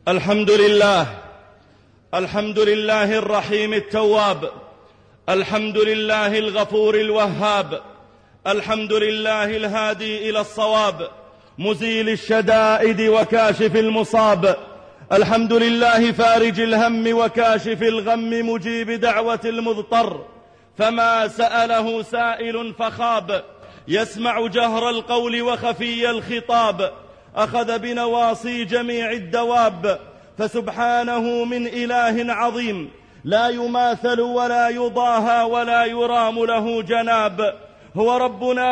الحمد لله الرحيم التواب، الحمد لله الغفور الوهاب، الحمد لله الهادي إلى الصواب، مزيل الشدائد وكاشف المصاب، الحمد لله فارج الهم وكاشف الغم، مجيب دعوة المضطر فما سأله سائل فخاب، يسمع جهر القول وخفي الخطاب، أخذ بنواصي جميع الدواب، فسبحانه من إله عظيم لا يماثل ولا يضاهى ولا يرام له جناب. هو ربنا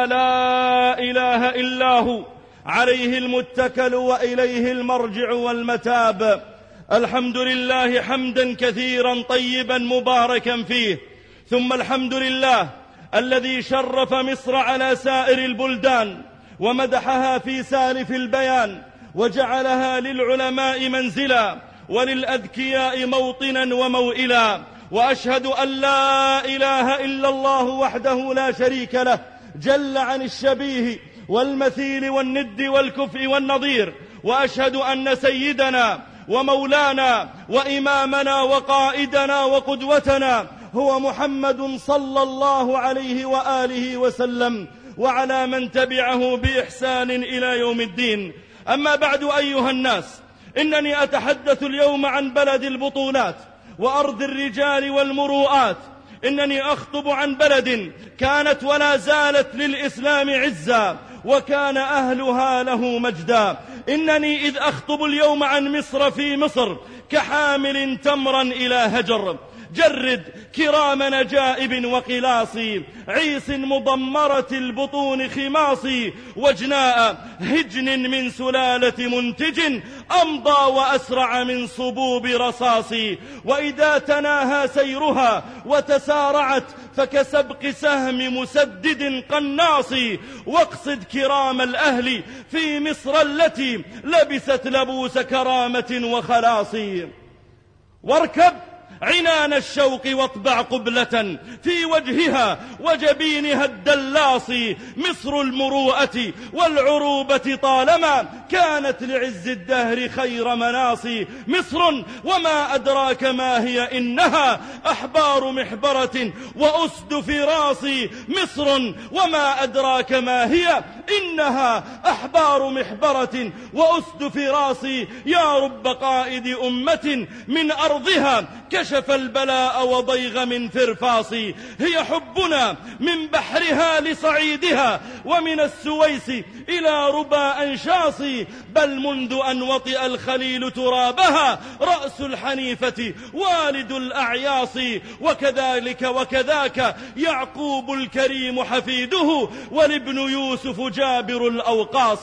لا إله إلا هو، عليه المتكل وإليه المرجع والمتاب. الحمد لله حمدا كثيرا طيبا مباركا فيه، ثم الحمد لله الذي شرف مصر على سائر البلدان ومدحها في سالف البيان، وجعلها للعلماء منزلا وللأذكياء موطنا وموئلا. وأشهد أن لا إله إلا الله وحده لا شريك له، جل عن الشبيه والمثيل والند والكفء والنظير. وأشهد أن سيدنا ومولانا وإمامنا وقائدنا وقدوتنا هو محمد صلى الله عليه وآله وسلم، وعلى من تبعه بإحسان إلى يوم الدين. أما بعد أيها الناس، إنني أتحدث اليوم عن بلد البطولات وأرض الرجال والمروءات. إنني أخطب عن بلد كانت ولا زالت للإسلام عزا، وكان أهلها له مجدا. إنني إذ أخطب اليوم عن مصر في مصر كحامل تمرا إلى هجر، جرد كرام نجائب وقلاصي، عيس مضمرة البطون خماصي، وجناء هجن من سلالة منتج، أمضى وأسرع من صبوب رصاصي. وإذا تناهى سيرها وتسارعت فكسبق سهم مسدد قناصي. واقصد كرام الأهل في مصر التي لبست لبوس كرامة وخلاص، واركب عنان الشوق واطبع قبلة في وجهها وجبينها الدلاص. مصر المروءة والعروبة طالما كانت لعز الدهر خير مناصي. مصر وما أدراك ما هي، إنها أحبار محبرة وأسد فراصي. مصر وما أدراك ما هي، إنها أحبار محبرة وأسد فراصي. يا رب قائد أمة من أرضها كشف البلاء وضيغ من فرفاصي. هي حبنا من بحرها لصعيدها، ومن السويس إلى ربا أنشاصي. بل منذ أن وطئ الخليل ترابها رأس الحنيفة والد الأعياص. وكذلك وكذاك يعقوب الكريم حفيده، والابن يوسف جابر الأوقاص.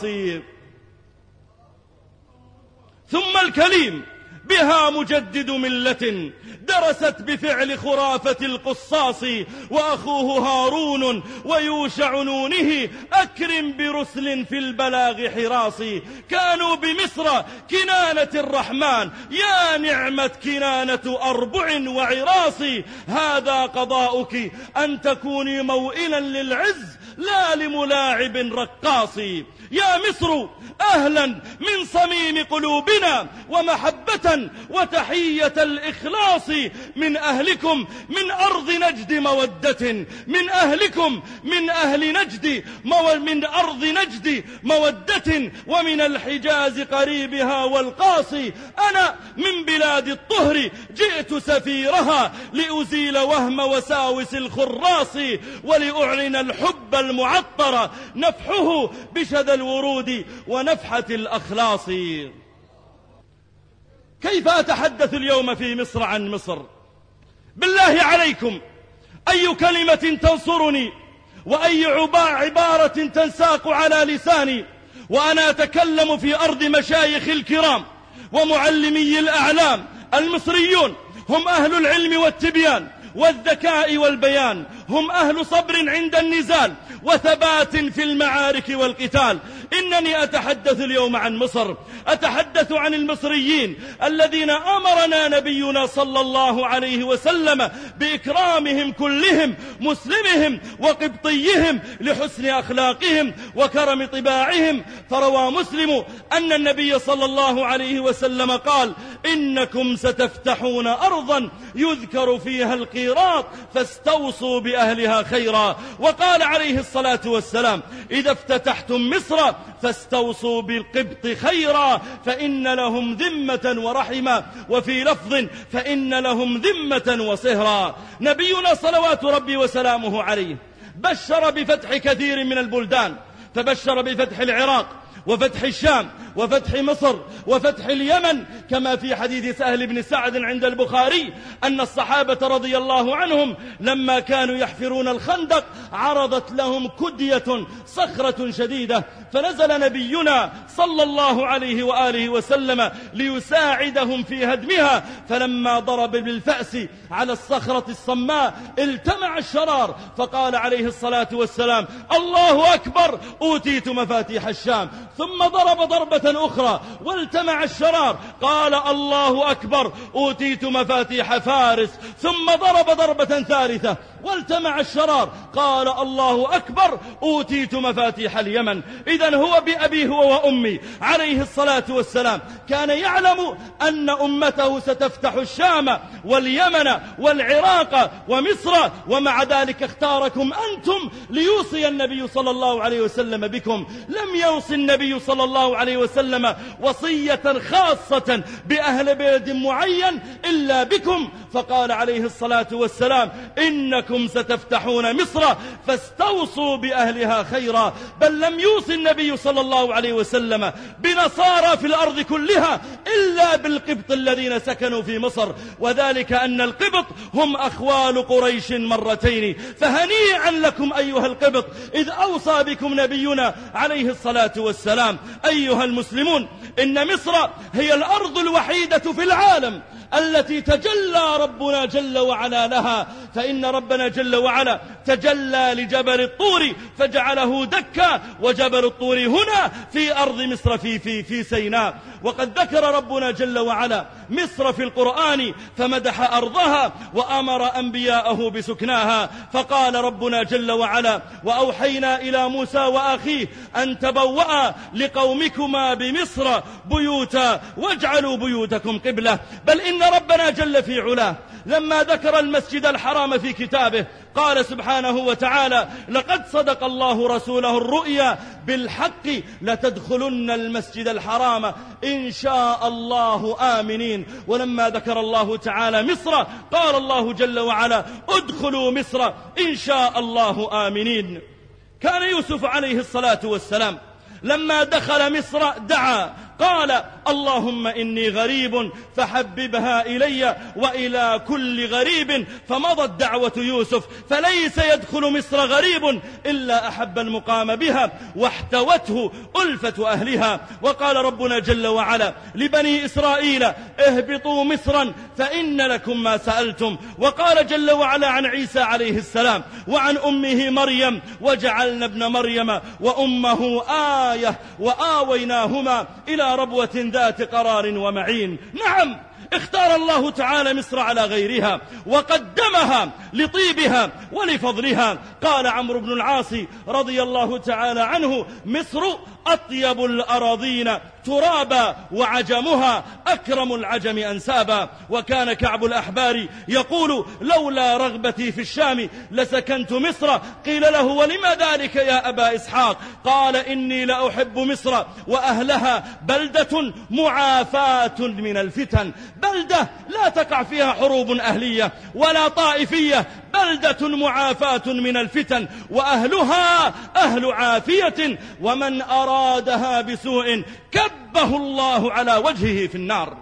ثم الكليم بها مجدد ملة درست بفعل خرافة القصاص. وأخوه هارون ويوشع نونه أكرم برسل في البلاغ حراصي. كانوا بمصر كنانة الرحمن، يا نعمة كنانة أربع وعراص. هذا قضاؤك أن تكوني موئلا للعز لا لملاعب رقاص. يا مصر أهلا من صميم قلوبنا ومحبة وتحية الإخلاص. من أهلكم من أرض نجد مودة، من أهلكم من أهل نجد من أرض نجد مودة، ومن الحجاز قريبها والقاصي. أنا من بلاد الطهر جئت سفيرها لأزيل وهم وساوس الخراص، ولأعلن الحب المعطر نفحه بشذا الورود ونفحة الأخلاص. كيف أتحدث اليوم في مصر عن مصر؟ بالله عليكم، أي كلمة تنصرني وأي عبارة تنساق على لساني وأنا أتكلم في أرض مشايخ الكرام ومعلمي الأعلام المصريون، هم أهل العلم والتبيان والذكاء والبيان، هم أهل صبر عند النزال وثبات في المعارك والقتال. إنني أتحدث اليوم عن مصر، أتحدث عن المصريين الذين أمرنا نبينا صلى الله عليه وسلم بإكرامهم كلهم، مسلمهم وقبطيهم، لحسن أخلاقهم وكرم طباعهم. فروى مسلم أن النبي صلى الله عليه وسلم قال: إنكم ستفتحون أرضا يذكر فيها القيراط فاستوصوا بأهلها خيرا. وقال عليه الصلاة والسلام: إذا افتتحتم مصر فاستوصوا بالقبط خيرا فإن لهم ذمة ورحمة، وفي لفظ فإن لهم ذمة وصهرا. نبينا صلوات ربي وسلامه عليه بشر بفتح كثير من البلدان، فبشر بفتح العراق وفتح الشام وفتح مصر وفتح اليمن، كما في حديث سهل بن سعد عند البخاري أن الصحابة رضي الله عنهم لما كانوا يحفرون الخندق عرضت لهم كدية صخرة شديدة، فنزل نبينا صلى الله عليه وآله وسلم ليساعدهم في هدمها، فلما ضرب بالفأس على الصخرة الصماء التمع الشرار، فقال عليه الصلاة والسلام: الله أكبر، أوتيت مفاتيح الشام. ثم ضرب ضربة أخرى والتمع الشرار، قال: الله أكبر، أوتيت مفاتيح فارس. ثم ضرب ضربة ثالثة والتمع الشرار، قال: الله أكبر، أوتيت مفاتيح اليمن. إذن هو بأبيه وأمي عليه الصلاة والسلام كان يعلم أن أمته ستفتح الشام واليمن والعراق ومصر، ومع ذلك اختاركم أنتم ليوصي النبي صلى الله عليه وسلم بكم. لم يوصي النبي صلى الله عليه وسلم وصية خاصة بأهل بلد معين إلا بكم، فقال عليه الصلاة والسلام: إنكم ستفتحون مصر فاستوصوا بأهلها خيرا. بل لم يوصي النبي صلى الله عليه وسلم بنصارى في الأرض كلها إلا بالقبط الذين سكنوا في مصر، وذلك أن القبط هم أخوال قريش مرتين. فهنيئا لكم أيها القبط إذ أوصى بكم نبينا عليه الصلاة والسلام. أيها المسلمون، إن مصر هي الأرض الوحيدة في العالم التي تجلى ربنا جل وعلا لها، فإن ربنا جل وعلا تجلى لجبل الطور فجعله دكا، وجبل الطور هنا في أرض مصر في سيناء. وقد ذكر ربنا جل وعلا مصر في القرآن فمدح أرضها وأمر أنبياءه بسكناها، فقال ربنا جل وعلا: وأوحينا إلى موسى وأخيه أن تبوأ لقومكما بمصر بيوتا واجعلوا بيوتكم قبلة. بل إن ربنا جل في علاه لما ذكر المسجد الحرام في كتابه قال سبحانه وتعالى: لقد صدق الله رسوله الرؤيا بالحق لتدخلن المسجد الحرام إن شاء الله آمنين. ولما ذكر الله تعالى مصر قال الله جل وعلا: ادخلوا مصر إن شاء الله آمنين. كان يوسف عليه الصلاة والسلام لما دخل مصر دعا قال: اللهم إني غريب فحببها إلي وإلى كل غريب. فمضت دعوة يوسف، فليس يدخل مصر غريب إلا أحب المقام بها واحتوته ألفة أهلها. وقال ربنا جل وعلا لبني إسرائيل: اهبطوا مصرا فإن لكم ما سألتم. وقال جل وعلا عن عيسى عليه السلام وعن أمه مريم: وجعلنا ابن مريم وأمه آية وآويناهما إلى ربوة ذات قرار ومعين. نعم، اختار الله تعالى مصر على غيرها وقدمها لطيبها ولفضلها. قال عمرو بن العاص رضي الله تعالى عنه: مصر أطيب الأراضين ترابا وعجمها أكرم العجم أنسابا. وكان كعب الأحبار يقول: لولا رغبتي في الشام لسكنت مصر. قيل له: ولما ذلك يا أبا إسحاق؟ قال: إني لأحب مصر وأهلها بلدة معافاة من الفتن، بلدة لا تقع فيها حروب أهلية ولا طائفية، بلدة معافاة من الفتن، وأهلها أهل عافية، ومن أرادها بسوء كبه الله على وجهه في النار.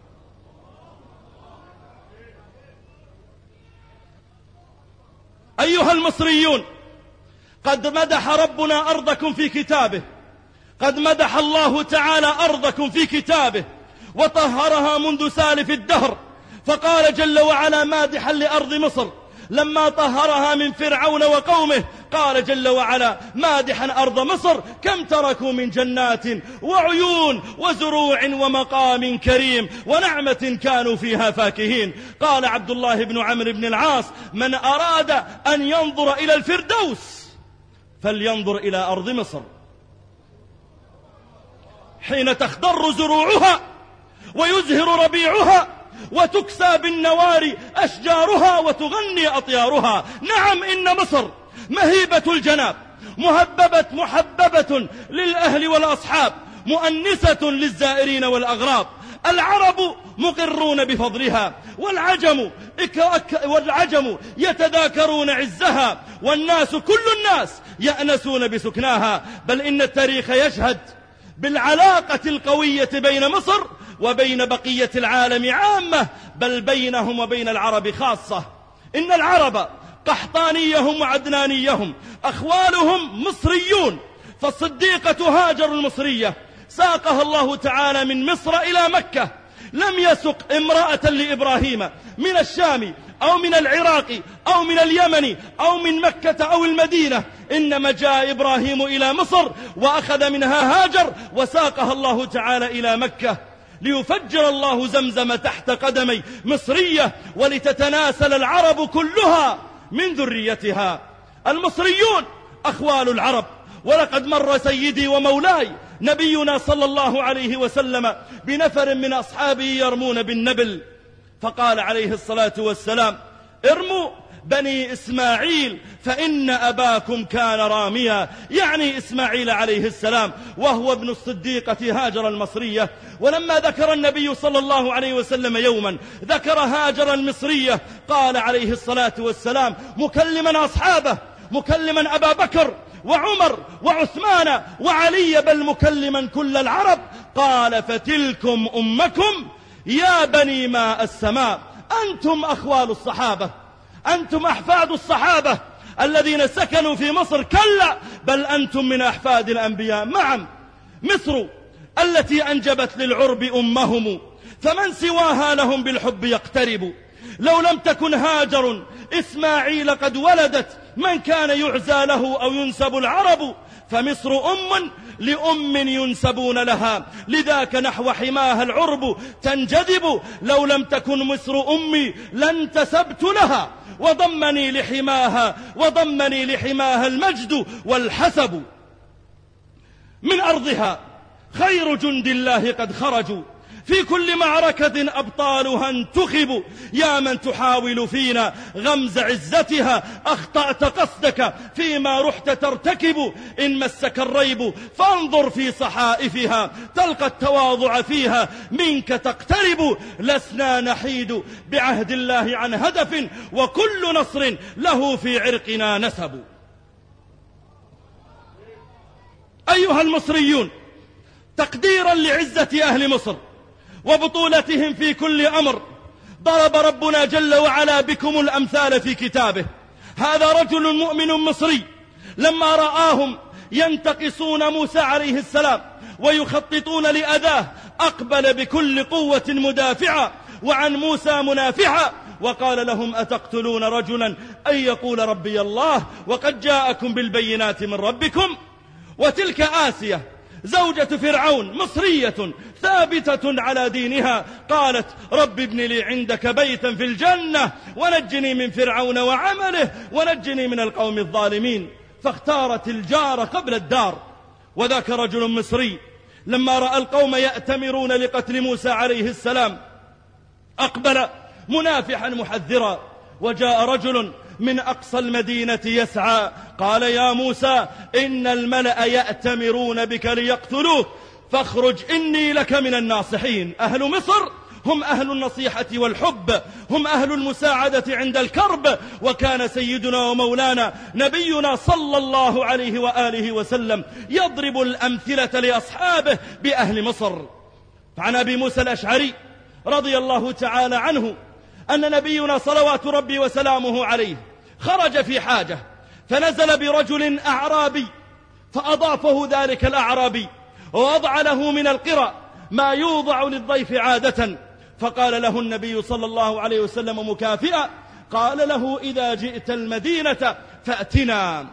أيها المصريون، قد مدح ربنا أرضكم في كتابه، قد مدح الله تعالى أرضكم في كتابه وطهرها منذ سالف الدهر، فقال جل وعلا مادحا لأرض مصر: لما طهرها من فرعون وقومه قال جل وعلا مادحا أرض مصر كم تركوا من جنات وعيون وزروع ومقام كريم ونعمة كانوا فيها فاكهين. قال عبد الله بن عمرو بن العاص من أراد أن ينظر إلى الفردوس فلينظر إلى أرض مصر حين تخضر زروعها ويزهر ربيعها وتكسى بالنوار أشجارها وتغني أطيارها. نعم إن مصر مهيبة الجناب محببة للأهل والأصحاب مؤنسة للزائرين والأغراب. العرب مقرون بفضلها والعجم يتذاكرون عزها والناس كل الناس يأنسون بسكناها. بل إن التاريخ يشهد بالعلاقة القوية بين مصر وبين بقية العالم عامة بل بينهم وبين العرب خاصة. إن العرب قحطانيهم وعدنانيهم أخوالهم مصريون. فالصديقة هاجر المصرية ساقها الله تعالى من مصر إلى مكة. لم يسق امرأة لإبراهيم من الشام أو من العراق أو من اليمن أو من مكة أو المدينة، إنما جاء إبراهيم إلى مصر وأخذ منها هاجر وساقها الله تعالى إلى مكة ليفجر الله زمزم تحت قدمي مصرية ولتتناسل العرب كلها من ذريتها. المصريون أخوال العرب. ولقد مر سيدي ومولاي نبينا صلى الله عليه وسلم بنفر من أصحابه يرمون بالنبل فقال عليه الصلاة والسلام ارموا بني إسماعيل فإن أباكم كان راميا، يعني إسماعيل عليه السلام وهو ابن الصديقة هاجر المصرية. ولما ذكر النبي صلى الله عليه وسلم يوما ذكر هاجر المصرية قال عليه الصلاة والسلام مكلما أصحابه مكلما أبا بكر وعمر وعثمان وعلي بل مكلما كل العرب قال فتلكم أمكم يا بني ماء السماء. أنتم أخوال الصحابة، أنتم أحفاد الصحابة الذين سكنوا في مصر، كلا بل أنتم من أحفاد الأنبياء معا. مصر التي أنجبت للعرب أمهم فمن سواها لهم بالحب يقترب. لو لم تكن هاجر إسماعيل قد ولدت من كان يعزى له أو ينسب العرب، فمصر أم لأم ينسبون لها لذاك نحو حماها العرب تنجذب. لو لم تكن مصر أمي لانتسبت لها وضمني لحماها المجد والحسب. من أرضها خير جند الله قد خرجوا في كل معركة أبطالها انتخبوا. يا من تحاول فينا غمز عزتها أخطأت قصدك فيما رحت ترتكب. إن مسك الريب فانظر في صحائفها تلقى التواضع فيها منك تقترب. لسنا نحيد بعهد الله عن هدف وكل نصر له في عرقنا نسب. أيها المصريون، تقديرا لعزة أهل مصر وبطولتهم في كل أمر ضرب ربنا جل وعلا بكم الأمثال في كتابه. هذا رجل مؤمن مصري لما رآهم ينتقصون موسى عليه السلام ويخططون لأذاه أقبل بكل قوة مدافعا وعن موسى منافعا وقال لهم أتقتلون رجلا أن يقول ربي الله وقد جاءكم بالبينات من ربكم. وتلك آسية زوجة فرعون مصرية ثابتة على دينها قالت رب ابن لي عندك بيتا في الجنة ونجني من فرعون وعمله ونجني من القوم الظالمين. فاختارت الجار قبل الدار. وذاك رجل مصري لما رأى القوم يأتمرون لقتل موسى عليه السلام أقبل منافحا محذرا. وجاء رجل من أقصى المدينة يسعى قال يا موسى إن الملأ يأتمرون بك ليقتلوك فاخرج إني لك من الناصحين. أهل مصر هم أهل النصيحة والحب، هم أهل المساعدة عند الكرب. وكان سيدنا ومولانا نبينا صلى الله عليه وآله وسلم يضرب الأمثلة لأصحابه بأهل مصر. فعن أبي موسى الأشعري رضي الله تعالى عنه أن نبينا صلوات ربي وسلامه عليه خرج في حاجة فنزل برجل أعرابي فأضافه ذلك الأعرابي ووضع له من القرى ما يوضع للضيف عادة. فقال له النبي صلى الله عليه وسلم مكافئا قال له إذا جئت المدينة فأتنا.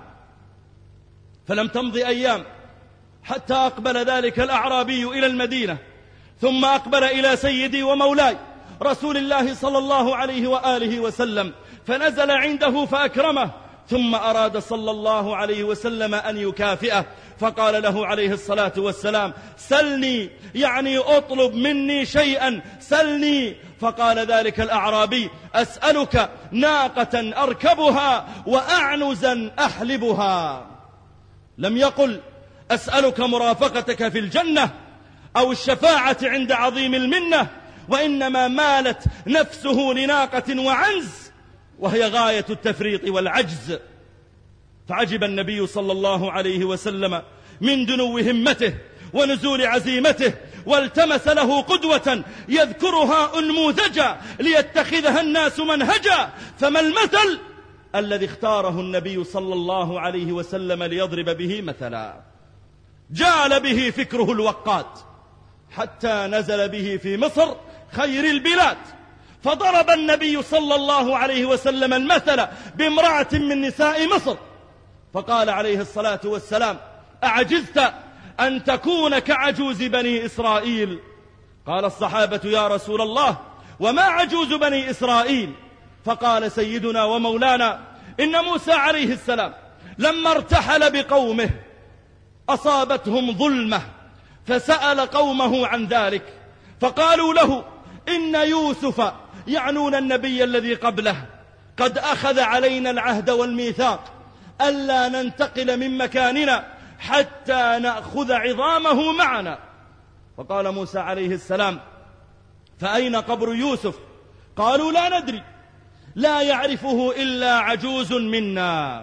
فلم تمض أيام حتى أقبل ذلك الأعرابي إلى المدينة، ثم أقبل إلى سيدي ومولاي رسول الله صلى الله عليه وآله وسلم، فنزل عنده فأكرمه، ثم أراد صلى الله عليه وسلم أن يكافئه، فقال له عليه الصلاة والسلام: سلني، يعني أطلب مني شيئا، سلني. فقال ذلك الأعرابي: أسألك ناقة أركبها وأعنزا أحلبها. لم يقل: أسألك مرافقتك في الجنة أو الشفاعة عند عظيم المنة، وإنما مالت نفسه لناقة وعنز، وهي غاية التفريط والعجز. فعجب النبي صلى الله عليه وسلم من دنو همته ونزول عزيمته، والتمس له قدوة يذكرها أنموذجا ليتخذها الناس منهجا. فما المثل الذي اختاره النبي صلى الله عليه وسلم ليضرب به مثلا؟ جعل به فكره الوقات حتى نزل به في مصر خير البلاد، فضرب النبي صلى الله عليه وسلم المثل بامرأة من نساء مصر، فقال عليه الصلاة والسلام: أعجزت أن تكون كعجوز بني إسرائيل؟ قال الصحابة: يا رسول الله، وما عجوز بني إسرائيل؟ فقال سيدنا ومولانا: إن موسى عليه السلام لما ارتحل بقومه أصابتهم ظلمة، فسأل قومه عن ذلك، فقالوا له: إن يوسف، يعنون النبي الذي قبله، قد أخذ علينا العهد والميثاق ألا ننتقل من مكاننا حتى نأخذ عظامه معنا. فقال موسى عليه السلام: فأين قبر يوسف؟ قالوا: لا ندري، لا يعرفه إلا عجوز منا.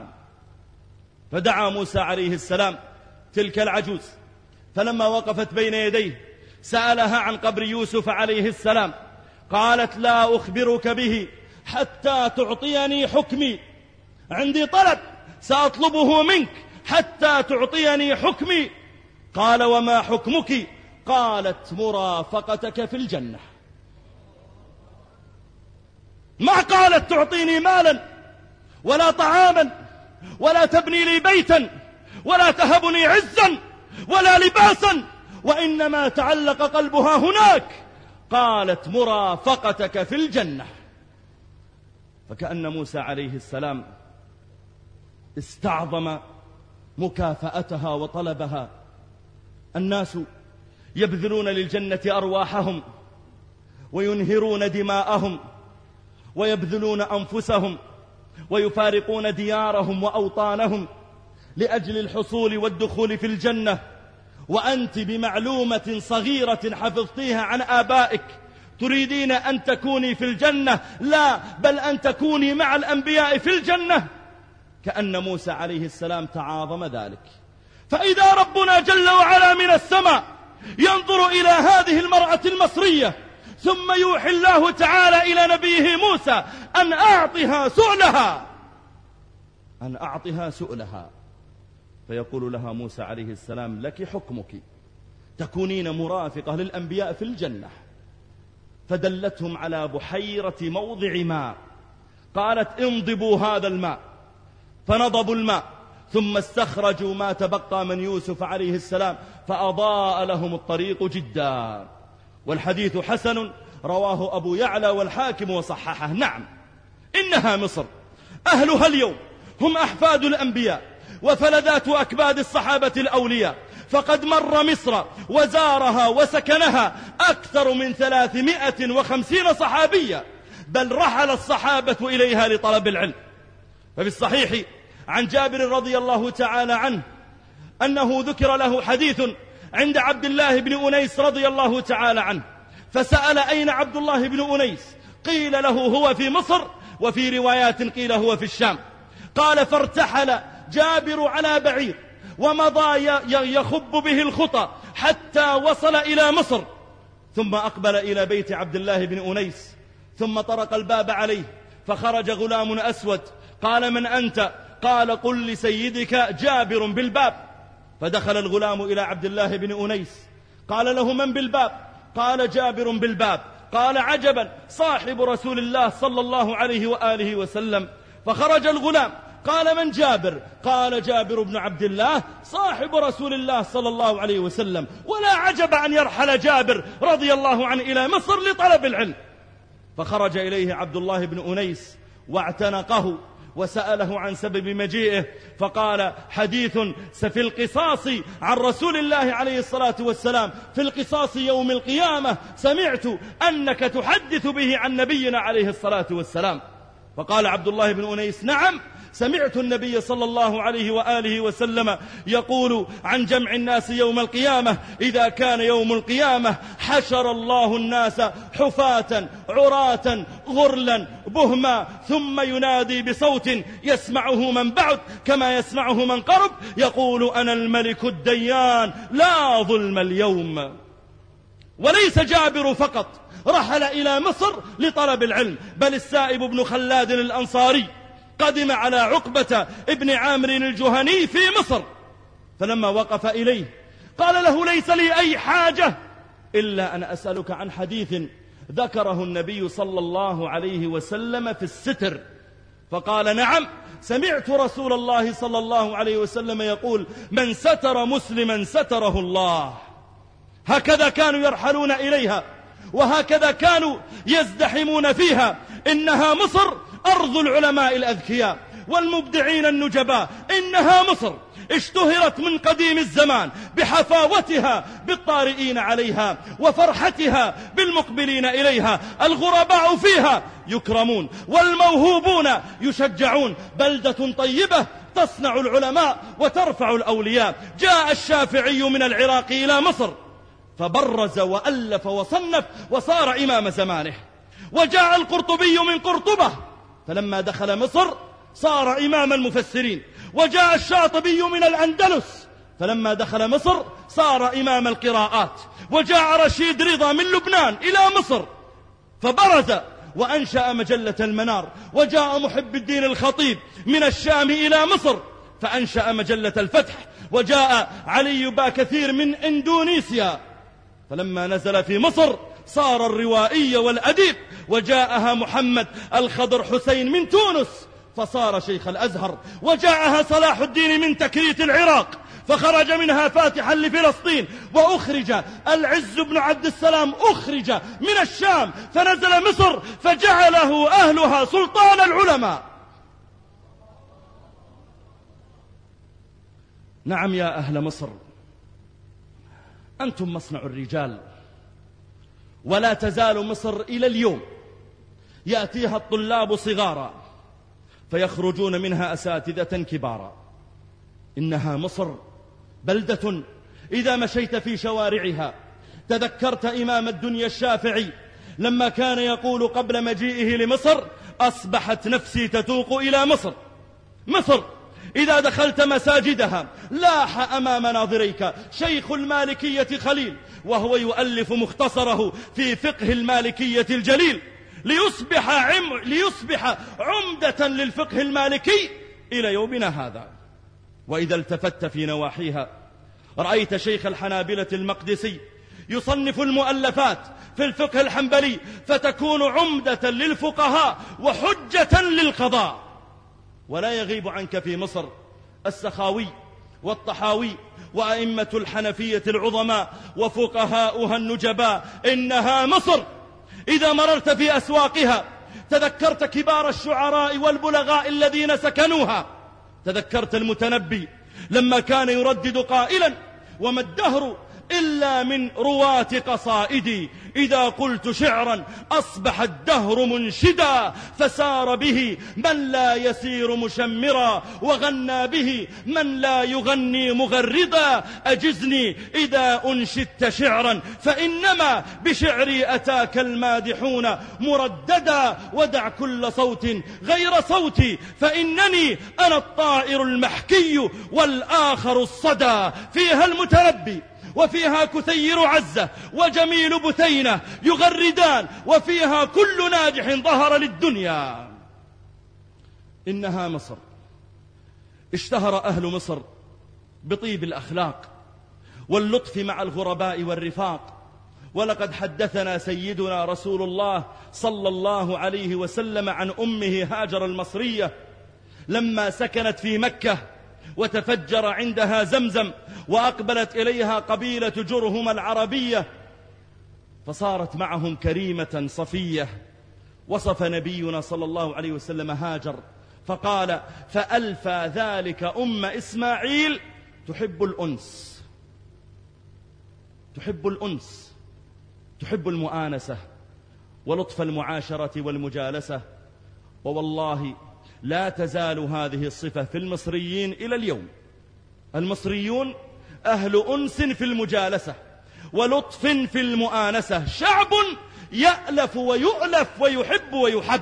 فدعا موسى عليه السلام تلك العجوز، فلما وقفت بين يديه سألها عن قبر يوسف عليه السلام، قالت: لا أخبرك به حتى تعطيني حكمي، عندي طلب سأطلبه منك حتى تعطيني حكمي. قال: وما حكمك؟ قالت: مرافقتك في الجنة. ما قالت تعطيني مالا ولا طعاما ولا تبني لي بيتا ولا تهبني عزا ولا لباسا، وإنما تعلق قلبها هناك، قالت: مرافقتك في الجنة. فكأن موسى عليه السلام استعظم مكافأتها وطلبها. الناس يبذلون للجنة أرواحهم وينهرون دماءهم ويبذلون أنفسهم ويفارقون ديارهم وأوطانهم لأجل الحصول والدخول في الجنة، وأنت بمعلومة صغيرة حفظتيها عن آبائك تريدين أن تكوني في الجنة؟ لا، بل أن تكوني مع الأنبياء في الجنة. كأن موسى عليه السلام تعاظم ذلك. فإذا ربنا جل وعلا من السماء ينظر إلى هذه المرأة المصرية، ثم يوحي الله تعالى إلى نبيه موسى أن أعطها سؤلها، فيقول لها موسى عليه السلام: لك حكمك، تكونين مرافقة للأنبياء في الجنة. فدلتهم على بحيرة موضع ماء، قالت: انضبوا هذا الماء، فنضبوا الماء، ثم استخرجوا ما تبقى من يوسف عليه السلام، فأضاء لهم الطريق جدا. والحديث حسن، رواه أبو يعلى والحاكم وصححه. نعم، إنها مصر، أهلها اليوم هم أحفاد الأنبياء وفلذات أكباد الصحابة الأولياء، فقد مر مصر وزارها وسكنها أكثر من 350 صحابية، بل رحل الصحابة إليها لطلب العلم. ففي الصحيح عن جابر رضي الله تعالى عنه أنه ذكر له حديث عند عبد الله بن أنيس رضي الله تعالى عنه، فسأل: أين عبد الله بن أنيس؟ قيل له: هو في مصر، وفي روايات قيل هو في الشام. قال: فارتحل جابر على بعير ومضى يخب به الخطى حتى وصل إلى مصر، ثم أقبل إلى بيت عبد الله بن أنيس، ثم طرق الباب عليه، فخرج غلام أسود. قال: من أنت؟ قال: قل لسيدك جابر بالباب. فدخل الغلام إلى عبد الله بن أنيس، قال له: من بالباب؟ قال: جابر بالباب. قال عجبا صاحب رسول الله صلى الله عليه وآله وسلم. فخرج الغلام قال من جابر؟ قال جابر بن عبد الله صاحب رسول الله صلى الله عليه وسلم. ولا عجب أن يرحل جابر رضي الله عنه إلى مصر لطلب العلم. فخرج إليه عبد الله بن أنيس واعتنقه وسأله عن سبب مجيئه، فقال حديث في القصاص عن رسول الله عليه الصلاة والسلام، في القصاص يوم القيامة، سمعت أنك تحدث به عن نبينا عليه الصلاة والسلام. فقال عبد الله بن أنيس نعم، سمعت النبي صلى الله عليه وآله وسلم يقول عن جمع الناس يوم القيامة: إذا كان يوم القيامة حشر الله الناس حفاة عراة غرلا بهما، ثم ينادي بصوت يسمعه من بعد كما يسمعه من قرب، يقول أنا الملك الديان لا ظلم اليوم. وليس جابر فقط رحل إلى مصر لطلب العلم، بل السائب بن خلاد الأنصاري قدم على عقبة ابن عامر الجهني في مصر، فلما وقف إليه قال له: ليس لي أي حاجة إلا أن أسألك عن حديث ذكره النبي صلى الله عليه وسلم في الستر. فقال: نعم، سمعت رسول الله صلى الله عليه وسلم يقول: من ستر مسلما ستره الله. هكذا كانوا يرحلون إليها، وهكذا كانوا يزدحمون فيها. إنها مصر أرض العلماء الأذكياء والمبدعين النجباء. إنها مصر اشتهرت من قديم الزمان بحفاوتها بالطارئين عليها وفرحتها بالمقبلين إليها. الغرباء فيها يكرمون والموهوبون يشجعون. بلدة طيبة تصنع العلماء وترفع الأولياء. جاء الشافعي من العراق إلى مصر فبرز وألف وصنف وصار إمام زمانه. وجاء القرطبي من قرطبة فلما دخل مصر صار إمام المفسرين. وجاء الشاطبي من الأندلس فلما دخل مصر صار إمام القراءات. وجاء رشيد رضا من لبنان إلى مصر فبرز وأنشأ مجلة المنار. وجاء محب الدين الخطيب من الشام إلى مصر فأنشأ مجلة الفتح. وجاء علي باكثير من إندونيسيا فلما نزل في مصر صار الروائي والأديب. وجاءها محمد الخضر حسين من تونس فصار شيخ الأزهر. وجاءها صلاح الدين من تكريت العراق فخرج منها فاتحا لفلسطين. وأخرج العز بن عبد السلام أخرج من الشام فنزل مصر فجعله أهلها سلطان العلماء. نعم يا أهل مصر، أنتم مصنع الرجال، ولا تزال مصر إلى اليوم يأتيها الطلاب صغارا فيخرجون منها أساتذة كبارا. إنها مصر بلدة إذا مشيت في شوارعها تذكرت إمام الدنيا الشافعي لما كان يقول قبل مجيئه لمصر: أصبحت نفسي تتوق إلى مصر. مصر إذا دخلت مساجدها لاح أمام ناظريك شيخ المالكية خليل وهو يؤلف مختصره في فقه المالكية الجليل ليصبح عمدة للفقه المالكي إلى يومنا هذا. وإذا التفت في نواحيها رأيت شيخ الحنابلة المقدسي يصنف المؤلفات في الفقه الحنبلي فتكون عمدة للفقهاء وحجة للقضاء. ولا يغيب عنك في مصر السخاوي والطحاوي وأئمة الحنفية العظماء وفقهاؤها النجباء. إنها مصر إذا مررت في أسواقها تذكرت كبار الشعراء والبلغاء الذين سكنوها. تذكرت المتنبي لما كان يردد قائلا: وما الدهر إلا من رواة قصائدي، إذا قلت شعرا أصبح الدهر منشدا، فسار به من لا يسير مشمرا، وغنى به من لا يغني مغردا. أجزني إذا أنشدت شعرا فإنما بشعري أتاك المادحون مرددا، ودع كل صوت غير صوتي فإنني أنا الطائر المحكي والآخر الصدى. فيها المتنبي وفيها كثير عزة وجميل بثينة يغردان، وفيها كل ناجح ظهر للدنيا. إنها مصر اشتهر أهل مصر بطيب الأخلاق واللطف مع الغرباء والرفاق ولقد حدثنا سيدنا رسول الله صلى الله عليه وسلم عن أمه هاجر المصرية لما سكنت في مكة وتفجر عندها زمزم، وأقبلت إليها قبيلة جرهم العربية، فصارت معهم كريمة صفية. وصف نبينا صلى الله عليه وسلم هاجر فقال: فألفى ذلك أم إسماعيل تحب الأنس، تحب الأنس، تحب المؤانسة ولطف المعاشرة والمجالسة. ووالله لا تزال هذه الصفة في المصريين إلى اليوم. المصريون أهل أنس في المجالسة ولطف في المؤانسة، شعب يألف ويؤلف ويحب ويحب.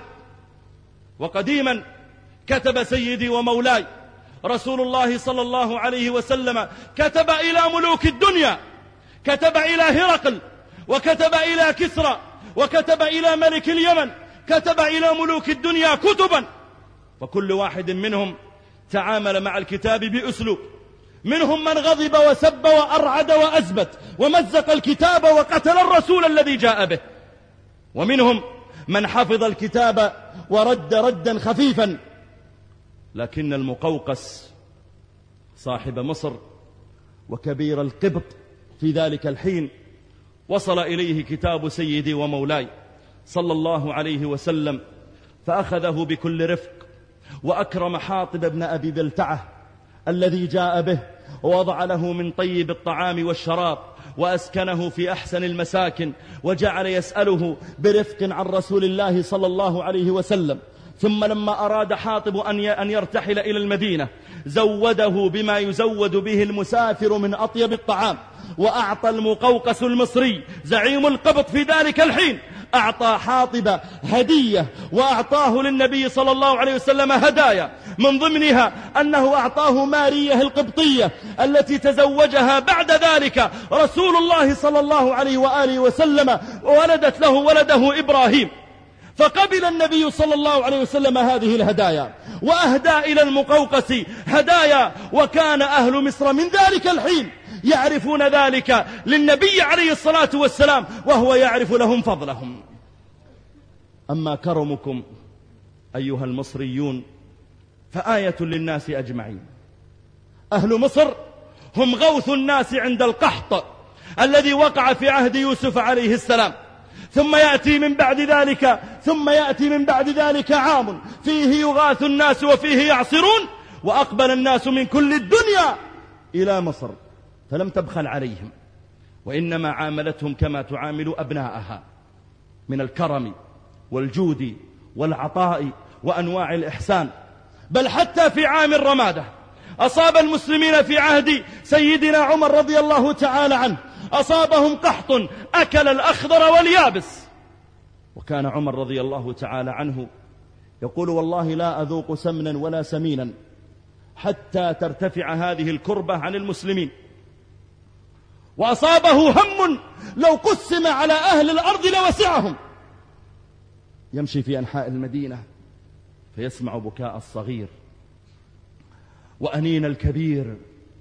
وقديما كتب سيدي ومولاي رسول الله صلى الله عليه وسلم، كتب إلى ملوك الدنيا، كتب إلى هرقل، وكتب إلى كسرى، وكتب إلى ملك اليمن، كتب إلى ملوك الدنيا كتبا، فكل واحد منهم تعامل مع الكتاب بأسلوب. منهم من غضب وسب وأرعد وأزبت ومزق الكتاب وقتل الرسول الذي جاء به، ومنهم من حفظ الكتاب ورد ردا خفيفا. لكن المقوقس صاحب مصر وكبير القبط في ذلك الحين وصل إليه كتاب سيدي ومولاي صلى الله عليه وسلم، فأخذه بكل رفق وأكرم حاطب بن أبي بلتعة الذي جاء به، ووضع له من طيب الطعام والشراب، وأسكنه في أحسن المساكن، وجعل يسأله برفق عن رسول الله صلى الله عليه وسلم. ثم لما أراد حاطب أن يرتحل إلى المدينة زوده بما يزود به المسافر من أطيب الطعام، وأعطى المقوقس المصري زعيم القبط في ذلك الحين، أعطى حاطب هدية، وأعطاه للنبي صلى الله عليه وسلم هدايا، من ضمنها أنه أعطاه مارية القبطية التي تزوجها بعد ذلك رسول الله صلى الله عليه وآله وسلم، وولدت له ولده إبراهيم. فقبل النبي صلى الله عليه وسلم هذه الهدايا وأهدى إلى المقوقس هدايا، وكان أهل مصر من ذلك الحين يعرفون ذلك للنبي عليه الصلاة والسلام، وهو يعرف لهم فضلهم. أما كرمكم أيها المصريون فآية للناس أجمعين. أهل مصر هم غوث الناس عند القحط الذي وقع في عهد يوسف عليه السلام، ثم يأتي من بعد ذلك عام فيه يغاث الناس وفيه يعصرون، وأقبل الناس من كل الدنيا إلى مصر فلم تبخل عليهم، وإنما عاملتهم كما تعامل أبناءها من الكرم والجود والعطاء وأنواع الإحسان. بل حتى في عام الرمادة أصاب المسلمين في عهد سيدنا عمر رضي الله تعالى عنه، أصابهم قحط أكل الأخضر واليابس، وكان عمر رضي الله تعالى عنه يقول: والله لا أذوق سمنا ولا سمينا حتى ترتفع هذه الكربة عن المسلمين. وأصابه هم لو قسم على أهل الأرض لوسعهم، يمشي في أنحاء المدينة فيسمع بكاء الصغير وأنين الكبير،